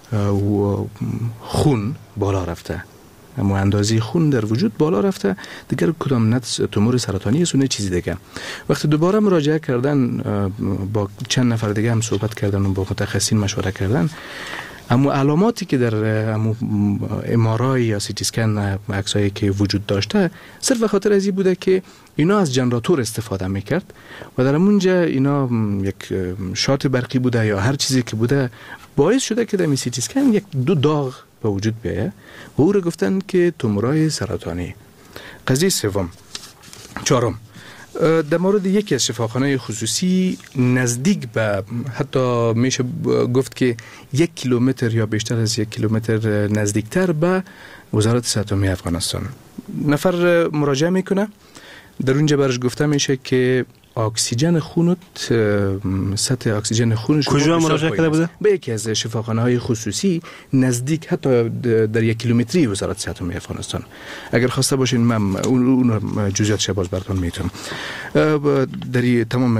خون بالا رفته، اما اندازه خون در وجود بالا رفته، دیگر کدام نه تومور سرطانی است و نه چیزی دیگه. وقتی دوباره مراجعه کردن با چند نفر دیگه هم صحبت کردن و با متخصصین مشوره کردن، اما علاماتی که در ام‌آرآی یا سیتی اسکن عکسایی که وجود داشته صرف به خاطر ازی بوده که اینا از جنراتور استفاده میکرد و در اونجا اینا یک شات برقی بوده یا هر چیزی که بوده باعث شده که در سیتی اسکن یک دو داغ به وجود بیایه و او رو گفتن که تومورای سرطانی. قضیه سوم، چهارم، در مورد یکی از شفاخانه خصوصی نزدیک به، حتی میشه گفت که یک کیلومتر یا بیشتر از یک کیلومتر نزدیکتر به وزارت صحت عامه افغانستان، نفر مراجعه میکنه. در اونجا برش گفته میشه که اکسیژن خونت، سطح اکسیژن خونش کجا مراجعه کرده بوده؟ به یکی از شفاخانه های خصوصی نزدیک، حتی در یک کیلومتری وزارت صحت عامه افغانستان. اگر خواسته باشین من اون جزئیاتش باز براتون میتونم. در تمام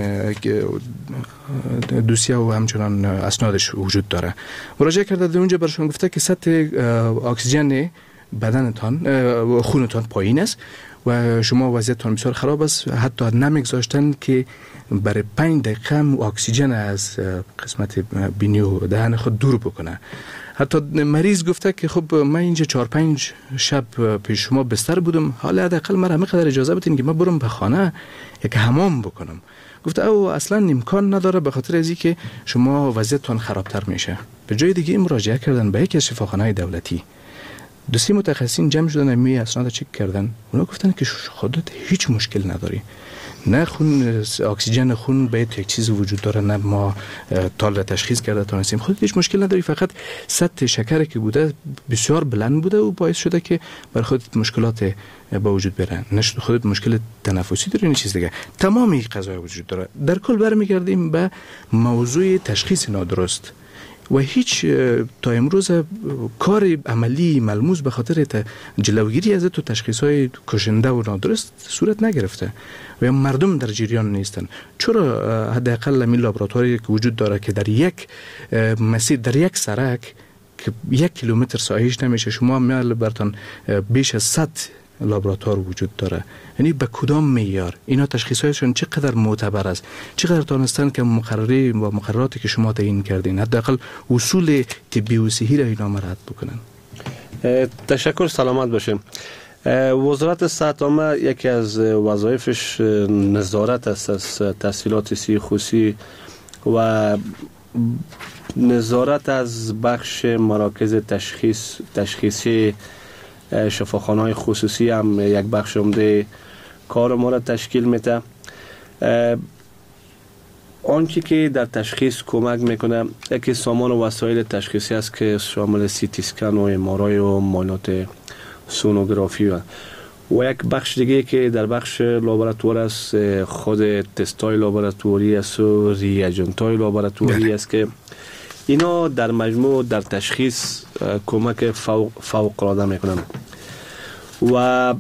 دوسیه و همچنان اسنادش وجود داره. مراجعه کرده، در اونجا برشون گفته که سطح اکسیژن بدنتان، خونتان پایین است و شما وضعیتتان بسیار خراب است، حتی نمیگذاشتن که برای پنج دقیقه اکسیژن از قسمت بینی و دهن خود دور بکنه. حتی مریض گفته که خب من اینجا چهار پنج شب پیش شما بستر بودم، حالا حداقل مرا همینقدر اجازه بدین که من برم به خانه یک حمام بکنم. گفته او اصلا امکان نداره به خاطر ازی که شما وضعیتتان خرابتر میشه. به جای دیگه مراجعه کردن به یکی از شفاخانه‌های دولتی. دو سه متخصصین جمع شدن، می اسناد چک کردن، اونا گفتن که خودت هیچ مشکل نداری، نه خون اکسیژن خون به یک چیز وجود داره، نه ما تال تشخیص کرده تونستیم، خودت هیچ مشکل نداری، فقط سطح شکر که بوده بسیار بلند بوده و باعث شده که بر خودت مشکلات به وجود بیاره، نه خودت مشکل تنفسی داری نه چیز دیگه. تمام این قضایا وجود داره. در کل برمیگردیم به موضوع تشخیص نادرست و هیچ تا امروز کار عملی ملموس به خاطر جلوگیری از تو تشخیص‌های کشنده و نادرست صورت نگرفته و مردم در جریان نیستن. چرا حداقل می لابراتواری که وجود داره که در یک مسیر، در یک سرک که یک کیلومتر ساحلش نمیشه، شما میال برتان بیش از صد لابراتوار وجود داره. یعنی به کدام معیار اینا تشخیصایشون چقدر معتبر است؟ چقدر تونستن که مقرری و مقرراتی که شما تعیین کردین حداقل اصول طبی و صحی را اینا رعایت بکنن؟ تشکر، سلامت باشیم. وزارت صحت عامه یکی از وظایفش نظارت است از تسهیلات صحی خصوصی و نظارت از بخش مراکز تشخیص تشخیصی شفاخانه‌های خصوصی هم یک بخش عمده کار ما را تشکیل میده. آنچه که در تشخیص کمک میکنه یکی سامان و وسایل تشخیصی است که شامل سی تی اسکن و ام آر آی و معاینات سونوگرافی و و یک بخش دیگه که در بخش لابراتوار است خود تستای لابراتواری است و ریاجنتای لابراتواری است که اینا در مجموع در تشخیص کمک فوق فوق العاده میکنن و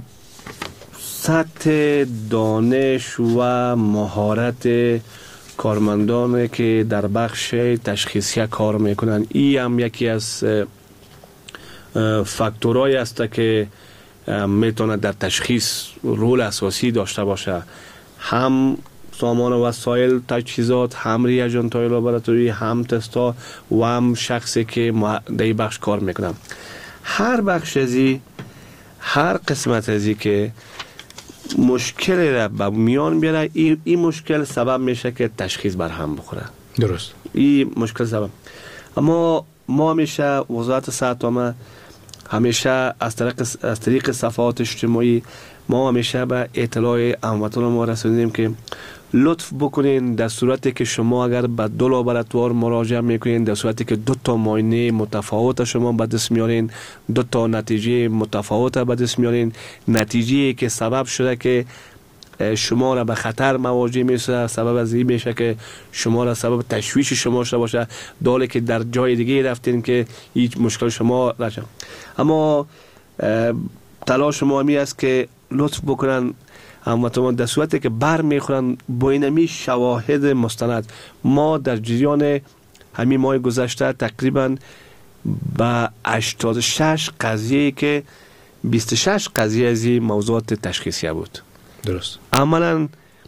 سطح دانش و مهارت کارمندان که در بخش تشخیصی کار میکنن این هم یکی از فاکتورهای است که میتونه در تشخیص رول اساسی داشته باشه. هم سامان و وسایل تجهیزات، هم ریاجنت‌های لابراتوری، هم تستا و هم شخصی که در این بخش کار میکنن. هر بخش ازی هر قسمت ازی که مشکل را به میان بیاره این ای مشکل سبب میشه که تشخیص بر هم بخوره. درست. این مشکل سبب. اما ما همیشه وزارت صحت عامه همیشه از طریق از طریق صفحات اجتماعی ما همیشه به اطلاع هموطنان ما رسوندیم که لطف بکنین در صورتی که شما اگر به دو لابراتوار مراجعه میکنین، در صورتی که دو تا معاینه متفاوت شما به دست میارین، دو تا نتیجه متفاوت به دست میارین، نتیجه که سبب شده که شما را به خطر مواجه میشه، سبب از این میشه که شما را سبب تشویش شما شده باشه، داله که در جای دیگه رفتین که هیچ مشکل شما نشه. اما تلاش شما همی است که لطف بکنن هموطنان در صورتی که بر میخورن با اینمی شواهد مستند. ما در جریان همین ماه گذشته تقریبا با هشتاد و شش قضیه که بیست و شش قضیه از این موضوعات تشخیصی بود. درست. عملا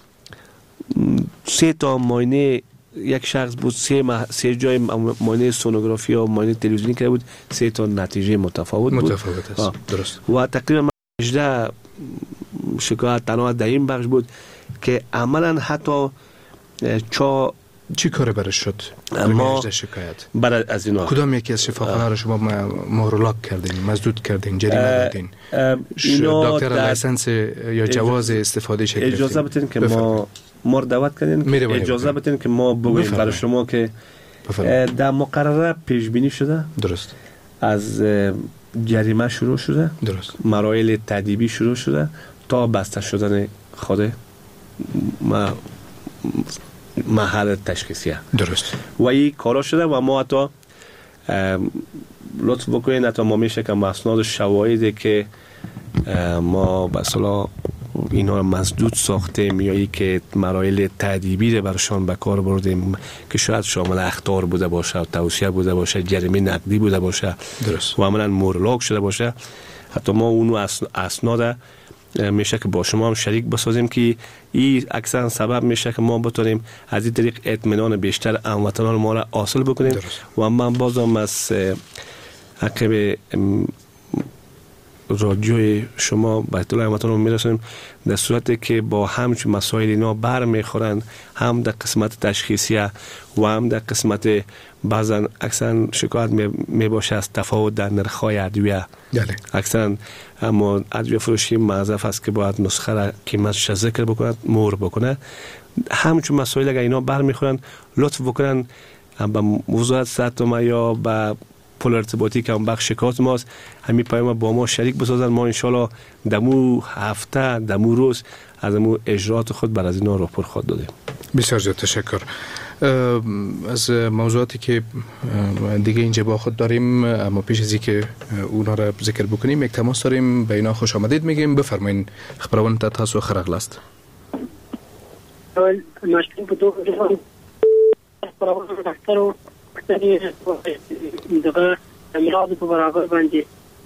سه تا معاینه یک شخص بود، سه, مح... سه جای معاینه سونوگرافی و معاینه تلویزیونی کرده بود، سه تا نتیجه متفاوت بود. متفاوت است. درست. و تقریبا هجده شکایت تنها در این بخش بود که عملا حتی چا چی کار برش شد؟ ما شکایت برای از اینا کدام یکی از شفاخانه را شما مهرلاک کردین، مزدود کردین، جریمه دادین؟ دکتر لایسنس یا جواز استفاده شکل اجازه بدین که ما ما دعوت کردین، اجازه بدین که ما بگوییم برای شما که در مقرره پیش بینی شده. درست. از جریمه شروع شده. درست. مراحل تادیبی شروع شده تا بسته شدن خود ما محل تشخیصیه. درست. و این کارا شده و ما حتی لطف بکنین حتی ما میشه که مسناد شواهدی که ما به اصطلاح اینا مسدود ساختیم یا ای که مراحل تادیبی رو برشان به کار بردیم که شاید شامل اخطار بوده باشه، توصیه بوده باشه، جریمه نقدی بوده باشه. درست. و عملا مهرلاک شده باشه، حتی ما اونو اسناد میشه که با شما هم شریک بسازیم که این اکثر سبب میشه که ما بتونیم از این طریق اطمینان بیشتر هموطنان ما را حاصل بکنیم. درست. و من بازم از عقب رادیوی شما به اطلاع هموطنان میرسونیم در صورتی که با همچون مسائل اینا بر میخورن، هم در قسمت تشخیصی و هم در قسمت بعضا اکثر شکایت می باشه از تفاوت در نرخ‌های ادویه. اکثر اما ادویه فروشی معذف است که باید نسخه را قیمتش ذکر بکنه، مهر بکنه. همچون مسائل اگر اینا بر میخورن لطف بکنن به وزارت صحت عامه یا به پل ارتباطی که هم بخش شکایت ماست همین پیام با ما شریک بسازن. ما انشالله دمو هفته دمو روز از امو اجرات خود بر از اینا راپور خود دادیم. بسیار زیاد تشکر. از موضوعاتی که دیگه اینجا با خود داریم اما پیش از اینکه اونا را ذکر بکنیم یک تماس داریم، به اینا خوش آمدید میگیم. بفرمایید خبرون تا تاسو خرق است. مشکل بدو خبرون دکتر دغه یاد په برابر باندې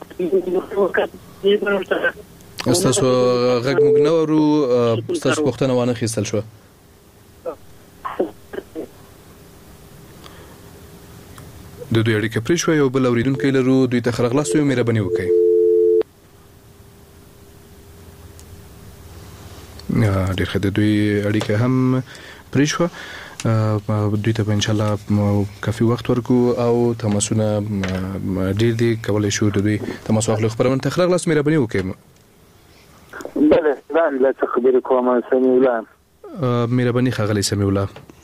استاسو غږ موږ نه ورو استاسو پوښتنه وانه خېستل شو. د دوی اړیکه پرې شوه، یو بل اوریدونکی لرو، دوی ته ښه راغلاست، یو مهرباني وکړئ. ډېر ښه، د دوی اړیکه هم پرې شوه، دوی ته به انشاءالله کافي وخت ورکو او تماسونه ډېر دي کولی شو د دوی تماس واخلو. خبرونه ته ښه راغلاست، مهرباني وکړئ. بله ځان له څه خبرې کوم سمیع الله. مهرباني ښاغلی سمیع الله.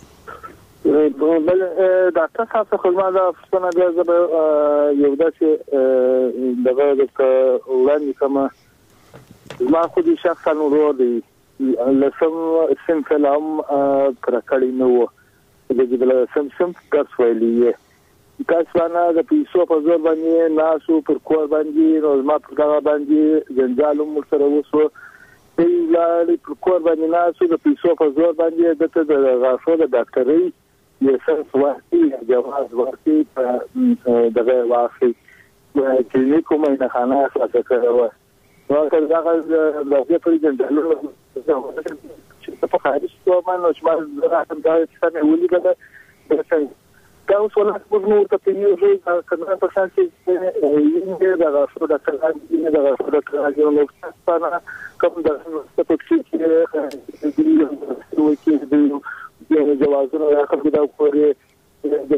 بله ډاکټر صاحب څخه زما دا پوښتنه ده، زه به یو داسې دغه درته وړاندې کړم. زما خو دې شخصا ورور دی، لسم صنف لا هم پوره کړی نه و، د لسم صنف درس ویلی یې. کس باندې د پیسو په زور باندې ناسو پر کور باندې نو زما پر دغه باندې جنجال هم ورسره وشو. دی لاړې پر کور باندې ناسو د پیسو په زور باندې دته د غاښو د ډاکټرۍ لایسنس واخلي، جواز واخلي، دغه واخلي، کلینیک هم یې خانه خلاصه کړې وه. نو که دغه د دې پرې جنجالونه چې په خارج کې ما نو چې ما راځم دا څه مې ولیدله دا اوس ولا موږ نو ته پیږو چې څنګه په شان چې یې دا غوښتل د څنګه یې دا غوښتل د څنګه نو څنګه کوم د څه په څیر چې دوی کې د جوازونو راخلو دا کورې د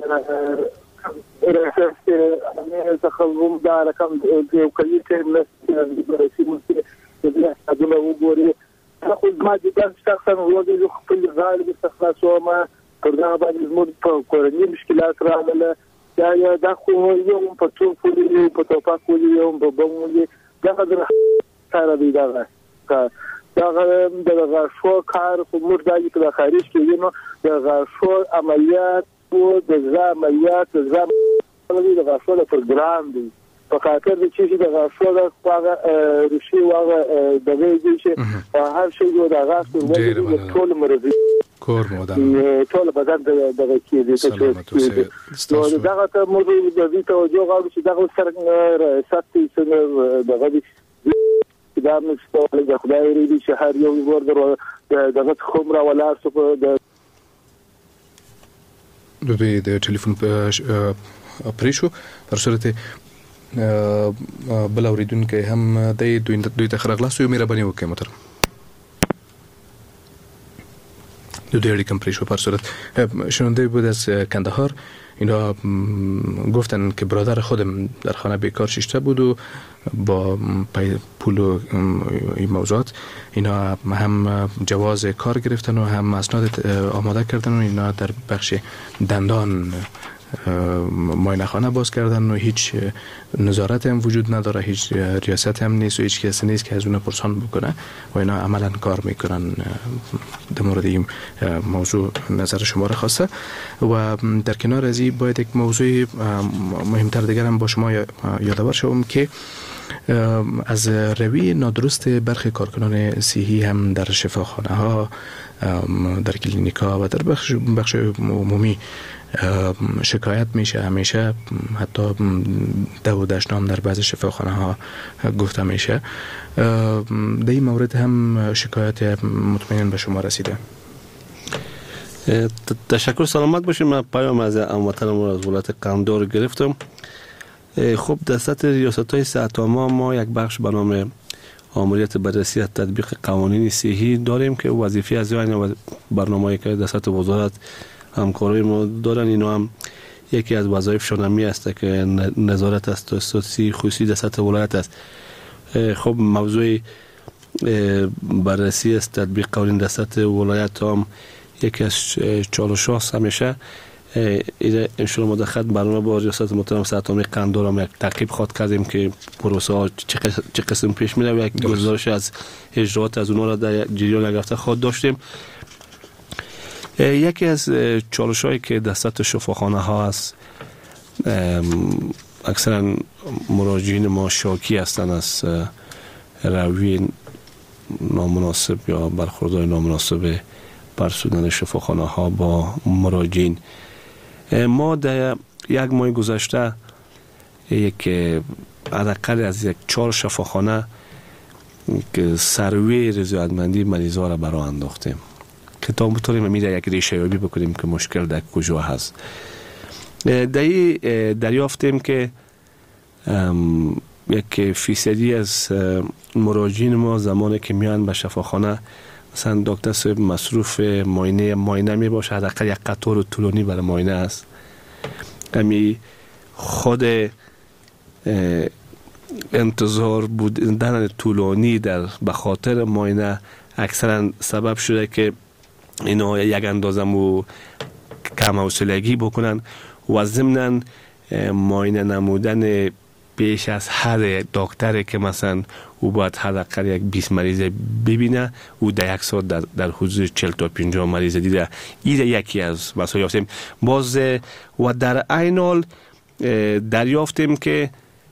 راځي چې زه خلوم دا رقم یو کلی چې نه چې موږ د دې وګوري. خو ما دې دا شخصا وګورې خپل غالب استخلاصو ما پر دا باندې زموږ په کورنۍ مشکلات راغله. دا دا خو یو په ټول فولي په توپا فولي یو په بمولي دا غره سره دی دا دا د غاښو کار خو موږ دایي په خارج کې نو د غاښو عملیات او د ځا عملیات ځا د غاښو د پروګرام دی په خاطر د چې د غاښو د هغه رشي واغه د ویږي چې هر شی د غاښو د ټول مرضی کور مودا ټول بدن دغه کې دي چې نو دغه ته موږ د دې توجه غواړو چې دغه سره ساتي څنګه دغه دي دا مستوى د خدای ریډي چې هر یو ورته دغه خمره ولا څه د دوی د ټلیفون پریشو پر صورت بل اوریدونکو هم د دوی ته خرغلاس یو مهرباني وکړئ محترم. دو دیاری کم پریشو پر صورت شنونده بود از کندهار. اینا گفتن که برادر خودم در خانه بیکار شیشته بود و با پول و این موضوعات اینا هم جواز کار گرفتن و هم اسناد آماده کردن و اینا در بخش دندان معاینه خانه باز کردن و هیچ نظارت هم وجود نداره، هیچ ریاست هم نیست و هیچ کسی نیست که از اون پرسان بکنه و اینا عملا کار میکنن. در مورد این موضوع نظر شما را خواسته و در کنار از این باید یک موضوع مهمتر دیگر هم با شما یادآور شوم که از روی نادرست برخی کارکنان صحی هم در شفاخانه ها، در کلینیک ها و در بخش بخش عمومی شکایت میشه. همیشه حتی دو و دشنام در بعض شفاخانه ها گفته میشه. در این مورد هم شکایت مطمئن به شما رسیده. تشکر، سلامت باشید. من پیام از هموطنم از ولایت قندهار گرفتم. خب در سطح ریاست‌های صحت عامه ما یک بخش به نام مأموریت بررسی تطبیق قوانین صحی داریم که وظیفه از این برنامه‌ای که در سطح وزارت همکارای ما دارن، اینا هم یکی از وظایفشون همی است که نظارت است تاسیسی خصوصی در سطح ولایت است. خب موضوع بررسی است تطبیق قوانین در سطح ولایت هم یکی از چالش هاست. همیشه ان شاء الله مدخل برنامه با ریاست محترم صحت عامه قندهار هم یک تعقیب خواهد کردیم که پروسه ها چه قسم پیش میره و یک گزارش از اجراات از اونها را در جریان نگرفته خواهد داشتیم. یکی از چالش هایی که در سطح شفاخانه ها هست، اکثرا مراجعین ما شاکی هستند از روی نامناسب یا برخوردهای نامناسب پرسنل شفاخانه ها با مراجعین. ما در یک ماه گذشته یک حداقل از یک چهار شفاخانه که سروی رضایتمندی مریضا را برای انداختیم که تا بتونیم میره یک ریشه یابی بکنیم که مشکل در کجا هست. دایی دریافتیم که یک فیصدی از مراجعین ما زمانی که میان به شفاخانه مثلا دکتر صاحب مصروف معاینه معاینه می باشه، حداقل یک قطار طولانی برای معاینه است. امی خود انتظار بودن طولانی در به خاطر معاینه اکثرا سبب شده که اینا یک اندازه مو کم حوصلگی بکنن و ضمناً معاینه نمودن پیش از هر دکتری که مثلا او باید حداقل یک بیست مریض ببینه، او در یک ساعت در, در حدود چهل تا پنجاه مریض دیده. این یکی از مسائل یافتیم. باز و در عین حال دریافتیم که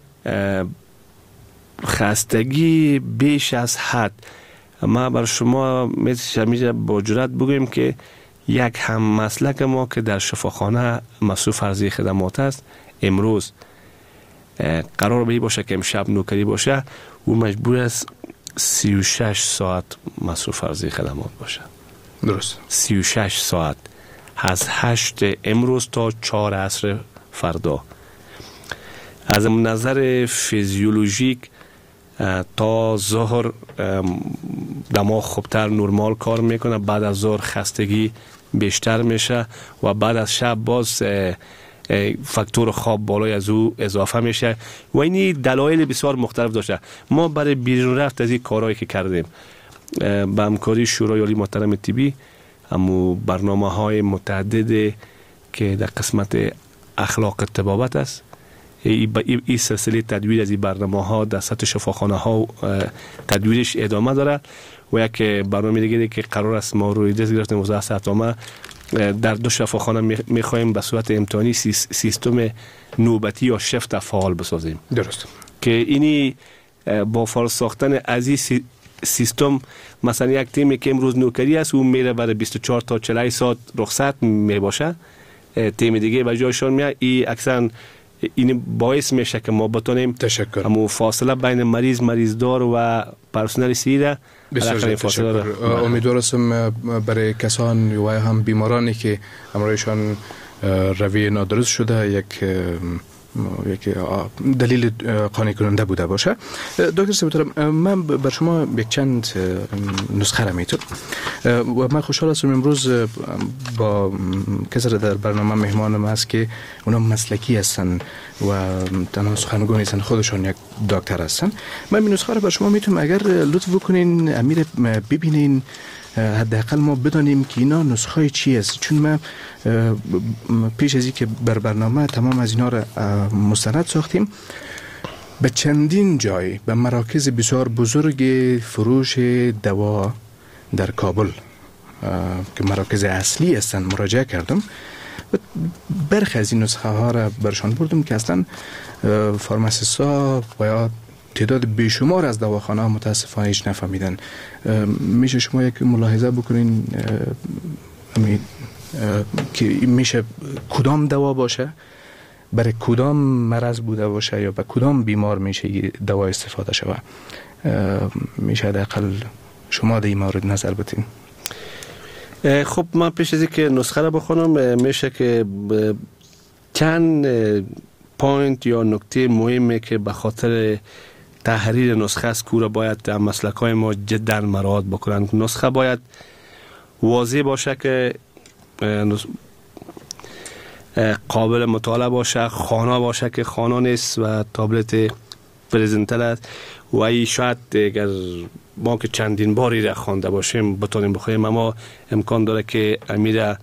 خستگی بیش از حد. ما بر شما میشه با جرات بگویم که یک هم مسلک ما که در شفاخانه مصروف ارزی خدمات است، امروز قرار به باشه که امشب نوکری باشه، او مجبور است سی و شش ساعت مصروف ارزی خدمات باشه. درست. سی و شش ساعت از هشت امروز تا چهار عصر فردا. از نظر فیزیولوژیک تا ظهر دماغ خوبتر نرمال کار میکنه، بعد از ظهر خستگی بیشتر میشه و بعد از شب باز فاکتور خواب بالای از او اضافه میشه و اینی دلایل بسیار مختلف داشته. ما برای بیرون رفت از این کارهایی که کردیم با همکاری شورای عالی محترم طبی، اما برنامه های متعدد که در قسمت اخلاق طبابت است، این سلسله تدویر از این برنامه ها در سطح شفاخانه ها تدویرش ادامه داره و یک برنامه دیگه که قرار است ما روی دست گرفتیم وزارت صحت در دو شفاخانه میخوایم به صورت امتحانی سیستم نوبتی یا شفت فعال بسازیم. درست. که اینی با فعال ساختن از این سیستم مثلا یک تیمی که امروز نوکری است اون میره برای بیست و چهار تا چهل ساعت رخصت می باشه، تیم دیگه به جایشان میاد. این اکثرا این باعث میشه که ما بتونیم تشکر همون فاصله بین مریض مریضدار و پرسنل سیره بسیار تشکر. امیدوارم برای کسان و هم بیمارانی که همراهشان روی نادرست شده یک یک دلیل قانع کننده بوده باشه. دکتر صاحب من بر شما یک چند نسخه را میتونم و من خوشحال هستم امروز با کسی در برنامه مهمانم هست که اونا مسلکی هستن و تنها سخنگوی نیستن، خودشان یک دکتر هستن. من این نسخه را بر شما میتونم اگر لطف بکنین امیر ببینین، حداقل ما بدانیم که اینا نسخه چی است، چون ما پیش از این که بر برنامه تمام از اینا را مستند ساختیم به چندین جای به مراکز بسیار بزرگ فروش دوا در کابل که مراکز اصلی هستن مراجعه کردم و برخی از این نسخه ها را برشان بردم که اصلا فارماسیست ها باید تعداد بیشمار از دواخانه ها متاسفانه هیچ نفهمیدن. میشه شما یک ملاحظه بکنین که میشه کدام دوا باشه، برای کدام مرض بوده باشه یا به کدام بیمار میشه دوا استفاده شود؟ میشه حداقل شما در این مورد نظر بدین. خب من پیش از اینکه نسخه را بخونم میشه که چند پوینت یا نکته مهمه که به خاطر تحریر نسخه است که را باید در مسلک‌های ما جدا مراعات بکنند. نسخه باید واضح باشه که قابل مطالعه باشه، خانه باشه که خانه نیست و تابلت پرزنتر است و ای شاید اگر ما که چندین باری را خوانده باشیم بتونیم بخوریم، اما امکان داره که امیر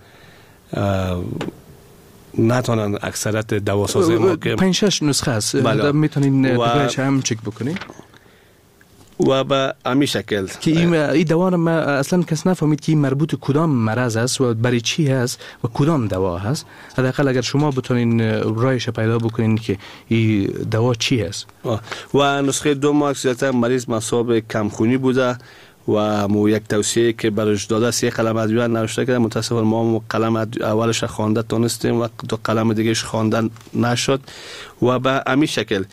نتونن اکثرت دواسازه ما که پنج شش نسخه است میتونین بگویش هم چک بکنید و به امی شکل که این ای دوا ما اصلا کس نفهمید که این مربوط کدام مرض است و برای چی هست و کدام دوا هست. حداقل اگر شما بتونین رایش پیدا بکنین که این دوا چی هست. و نسخه دو ما اکثرتا مریض مصاب کمخونی بوده و مو یک توصیه که برش داده است یک قلم ادویه نوشته کرده. متاسفانه ما قلم اولش خوانده تونستیم و دو قلم دیگهش خوانده نشد و به همین شکل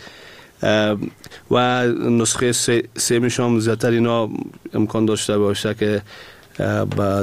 و نسخه سومش هم زیادتر اینا امکان داشته باشه که با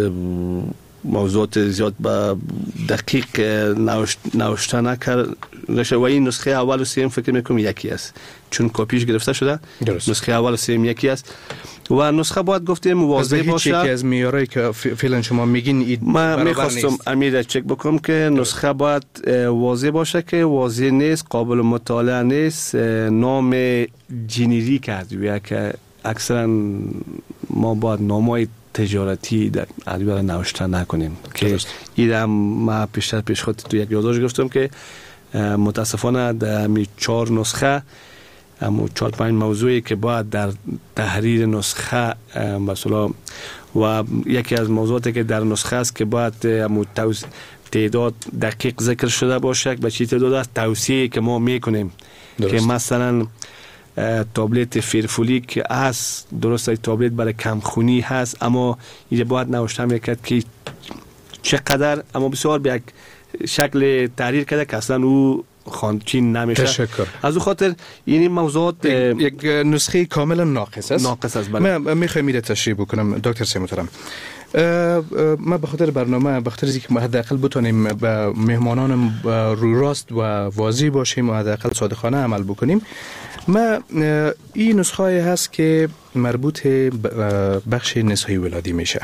موضوعات زیاد با دقیق نوشته نکرده و این نسخه اول و سوم فکر میکنم یکی است چون کپیش گرفته شده. درست. نسخه اول و سوم یکی است و نسخه باید گفتیم واضح باشه. یکی از معیارایی که فعلا شما میگین ما میخواستم امیر چک بکنم که نسخه باید واضح باشه که واضح نیست، قابل مطالعه نیست، نام جنریک ادویه که اکثرا ما باید نامای تجارتی در ادویه نوشته نکنیم که ایدم ما پیشتر پیش خود تو یک یادداشت گفتم که متاسفانه در می چهار نسخه اما چهار پنج موضوعی که باید در تحریر نسخه مثلا و یکی از موضوعاتی که در نسخه است که باید اما تعداد دقیق ذکر شده باشه به چی تعداد است توصیه که ما میکنیم که مثلا تابلت فیرفولیک هست، درست ای تابلت برای کمخونی هست اما اینجا باید نوشته میکرد که چقدر اما بسیار به یک شکل تحریر کرده که اصلا او خانچین نمیشه. تشکر. از او خاطر این موضوعات یک نسخه کاملا ناقص است. ناقص است. بله. من میخوایم میره تشریح بکنم دکتر سی محترم. ما به خاطر برنامه به خاطر اینکه حداقل بتونیم به مهمانان رو راست و واضح باشیم و حداقل صادقانه عمل بکنیم، ما این نسخه هست که مربوط به بخش نسای ولادی میشه.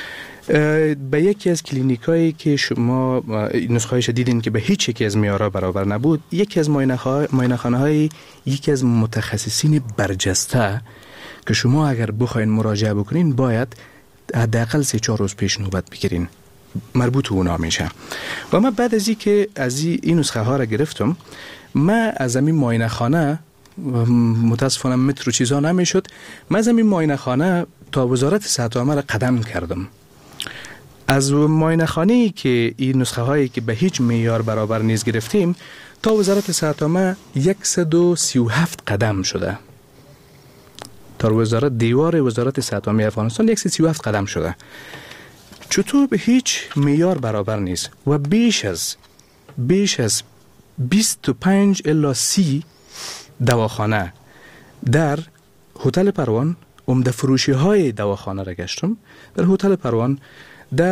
به یکی از کلینیکایی که شما نسخه‌هایش دیدین که به هیچ یکی از معیارها برابر نبود، یکی از معاینه‌خانه‌های یکی از متخصصین برجسته که شما اگر بخواین مراجعه بکنین باید حداقل سه چهار روز پیش نوبت بگیرین، مربوط اونا میشه. و من بعد از اینکه از این نسخه ها را گرفتم، من از همین معاینه‌خانه متاسفانه متر و چیزا نمیشد، من از همین معاینه‌خانه تا وزارت صحت عامه را قدم کردم. از معاینه‌خانه‌ای که این نسخه هایی که به هیچ معیار برابر نیست گرفتیم تا وزارت صحت عامه صد و سی و هفت قدم شده. تا وزارت دیوار وزارت صحت عامه افغانستان صد و سی و هفت قدم شده. چطور به هیچ معیار برابر نیست و بیش از بیش از بیست و پنج الی سی دواخانه در هتل پروان، عمده فروشی های دواخانه را گشتم، در هتل پروان، در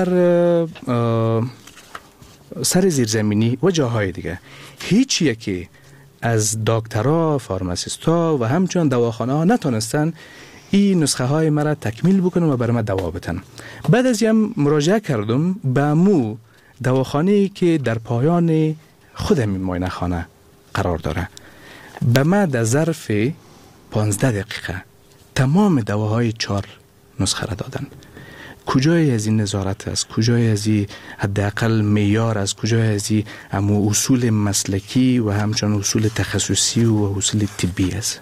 سر زیرزمینی و جاهای دیگه، هیچ یکی از دکترها، فارماسیستا و همچنان دواخانه ها نتونستن این نسخه های مرا تکمیل بکنن و برای من دوا بدن. بعد از این مراجعه کردم به مو دواخانه‌ای که در پایان خود همین معاینه خانه قرار داره. به من در ظرف پانزده دقیقه تمام دواهای چهار نسخه را دادن. کجای از این نظارت است، کجای از این حداقل معیار است، کجای از این امو اصول مسلکی و همچنان اصول تخصصی و اصول طبی است.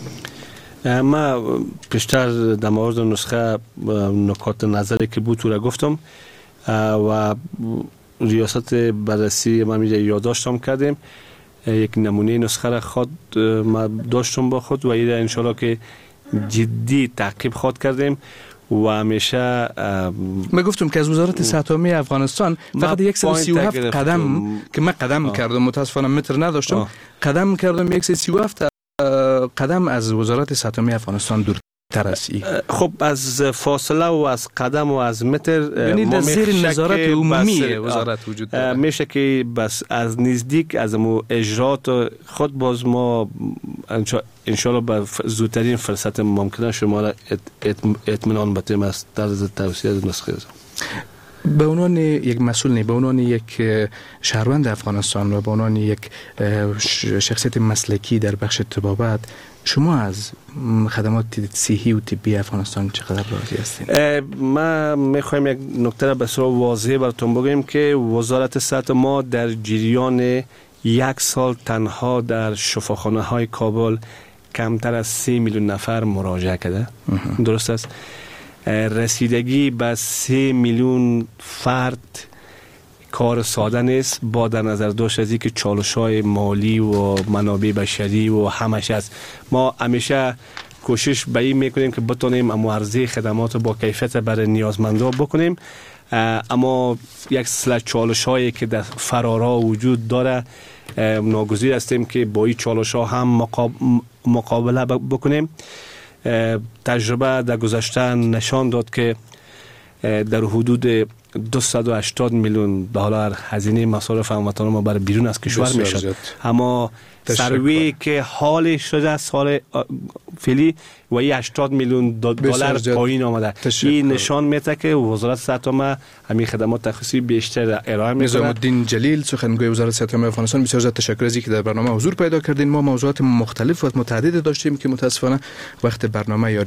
ما پیشتر در مورد نسخه نکات نظری که بود تو را گفتم و ریاست بررسی ما میجا یادداشتم کردیم. یک نمونه نسخه را خود ما داشتم با خود و این انشالله که جدی تعقیب خود کردیم و همیشه من گفتم که از وزارت صحت عامه افغانستان فقط صد و سی و هفت قدم که من قدم آه. کردم، متاسفانه متر نداشتم، آه. قدم کردم صد و سی و هفت قدم از وزارت صحت عامه افغانستان دور تر است. خب از فاصله و از قدم و از متر یعنی در زیر نظارت عمومی وزارت وجود داره. میشه که بس از نزدیک از مو اجرات خود باز ما انشالله به زودترین فرصت ممکنه شما را اطمینان بدیم از طرز توصیه نسخه. به عنوان یک مسئول نه، به عنوان یک شهروند افغانستان و به عنوان یک شخصیت مسلکی در بخش طبابت، شما از خدمات صحی و طبی افغانستان چقدر راضی هستید؟ ما میخوایم یک نکته را به صورت واضح براتون بگیم که وزارت صحت ما در جریان یک سال تنها در شفاخانه های کابل کمتر از سه میلیون نفر مراجعه کرده. درست است؟ رسیدگی به سه میلیون فرد کار ساده نیست، با در نظر داشت از اینکه چالش‌های مالی و منابع بشری و همش است. ما همیشه کوشش به این میکنیم که بتونیم اما عرضه خدمات با کیفیت برای نیازمندان بکنیم. اما یک سلسله چالش هایی که در فرارا وجود داره، ناگزیر هستیم که با این چالش ها هم مقابله بکنیم. تجربه در گذشته نشان داد که در حدود دویست و هشتاد میلیون دلار هزینه مصارف هموطنان ما برای بیرون از کشور میشد. اما سروی که حال شده سال فعلی و این هشتاد میلیون دلار پایین آمده، این نشان میده که وزارت صحت عامه همین خدمات تخصصی بیشتر ارائه میکنه. نظام الدین جلیل، سخنگوی وزارت صحت عامه افغانستان، بسیار زیاد تشکر از اینکه در برنامه حضور پیدا کردین. ما موضوعات مختلف و متعدد داشتیم که متاسفانه وقت برنامه یاری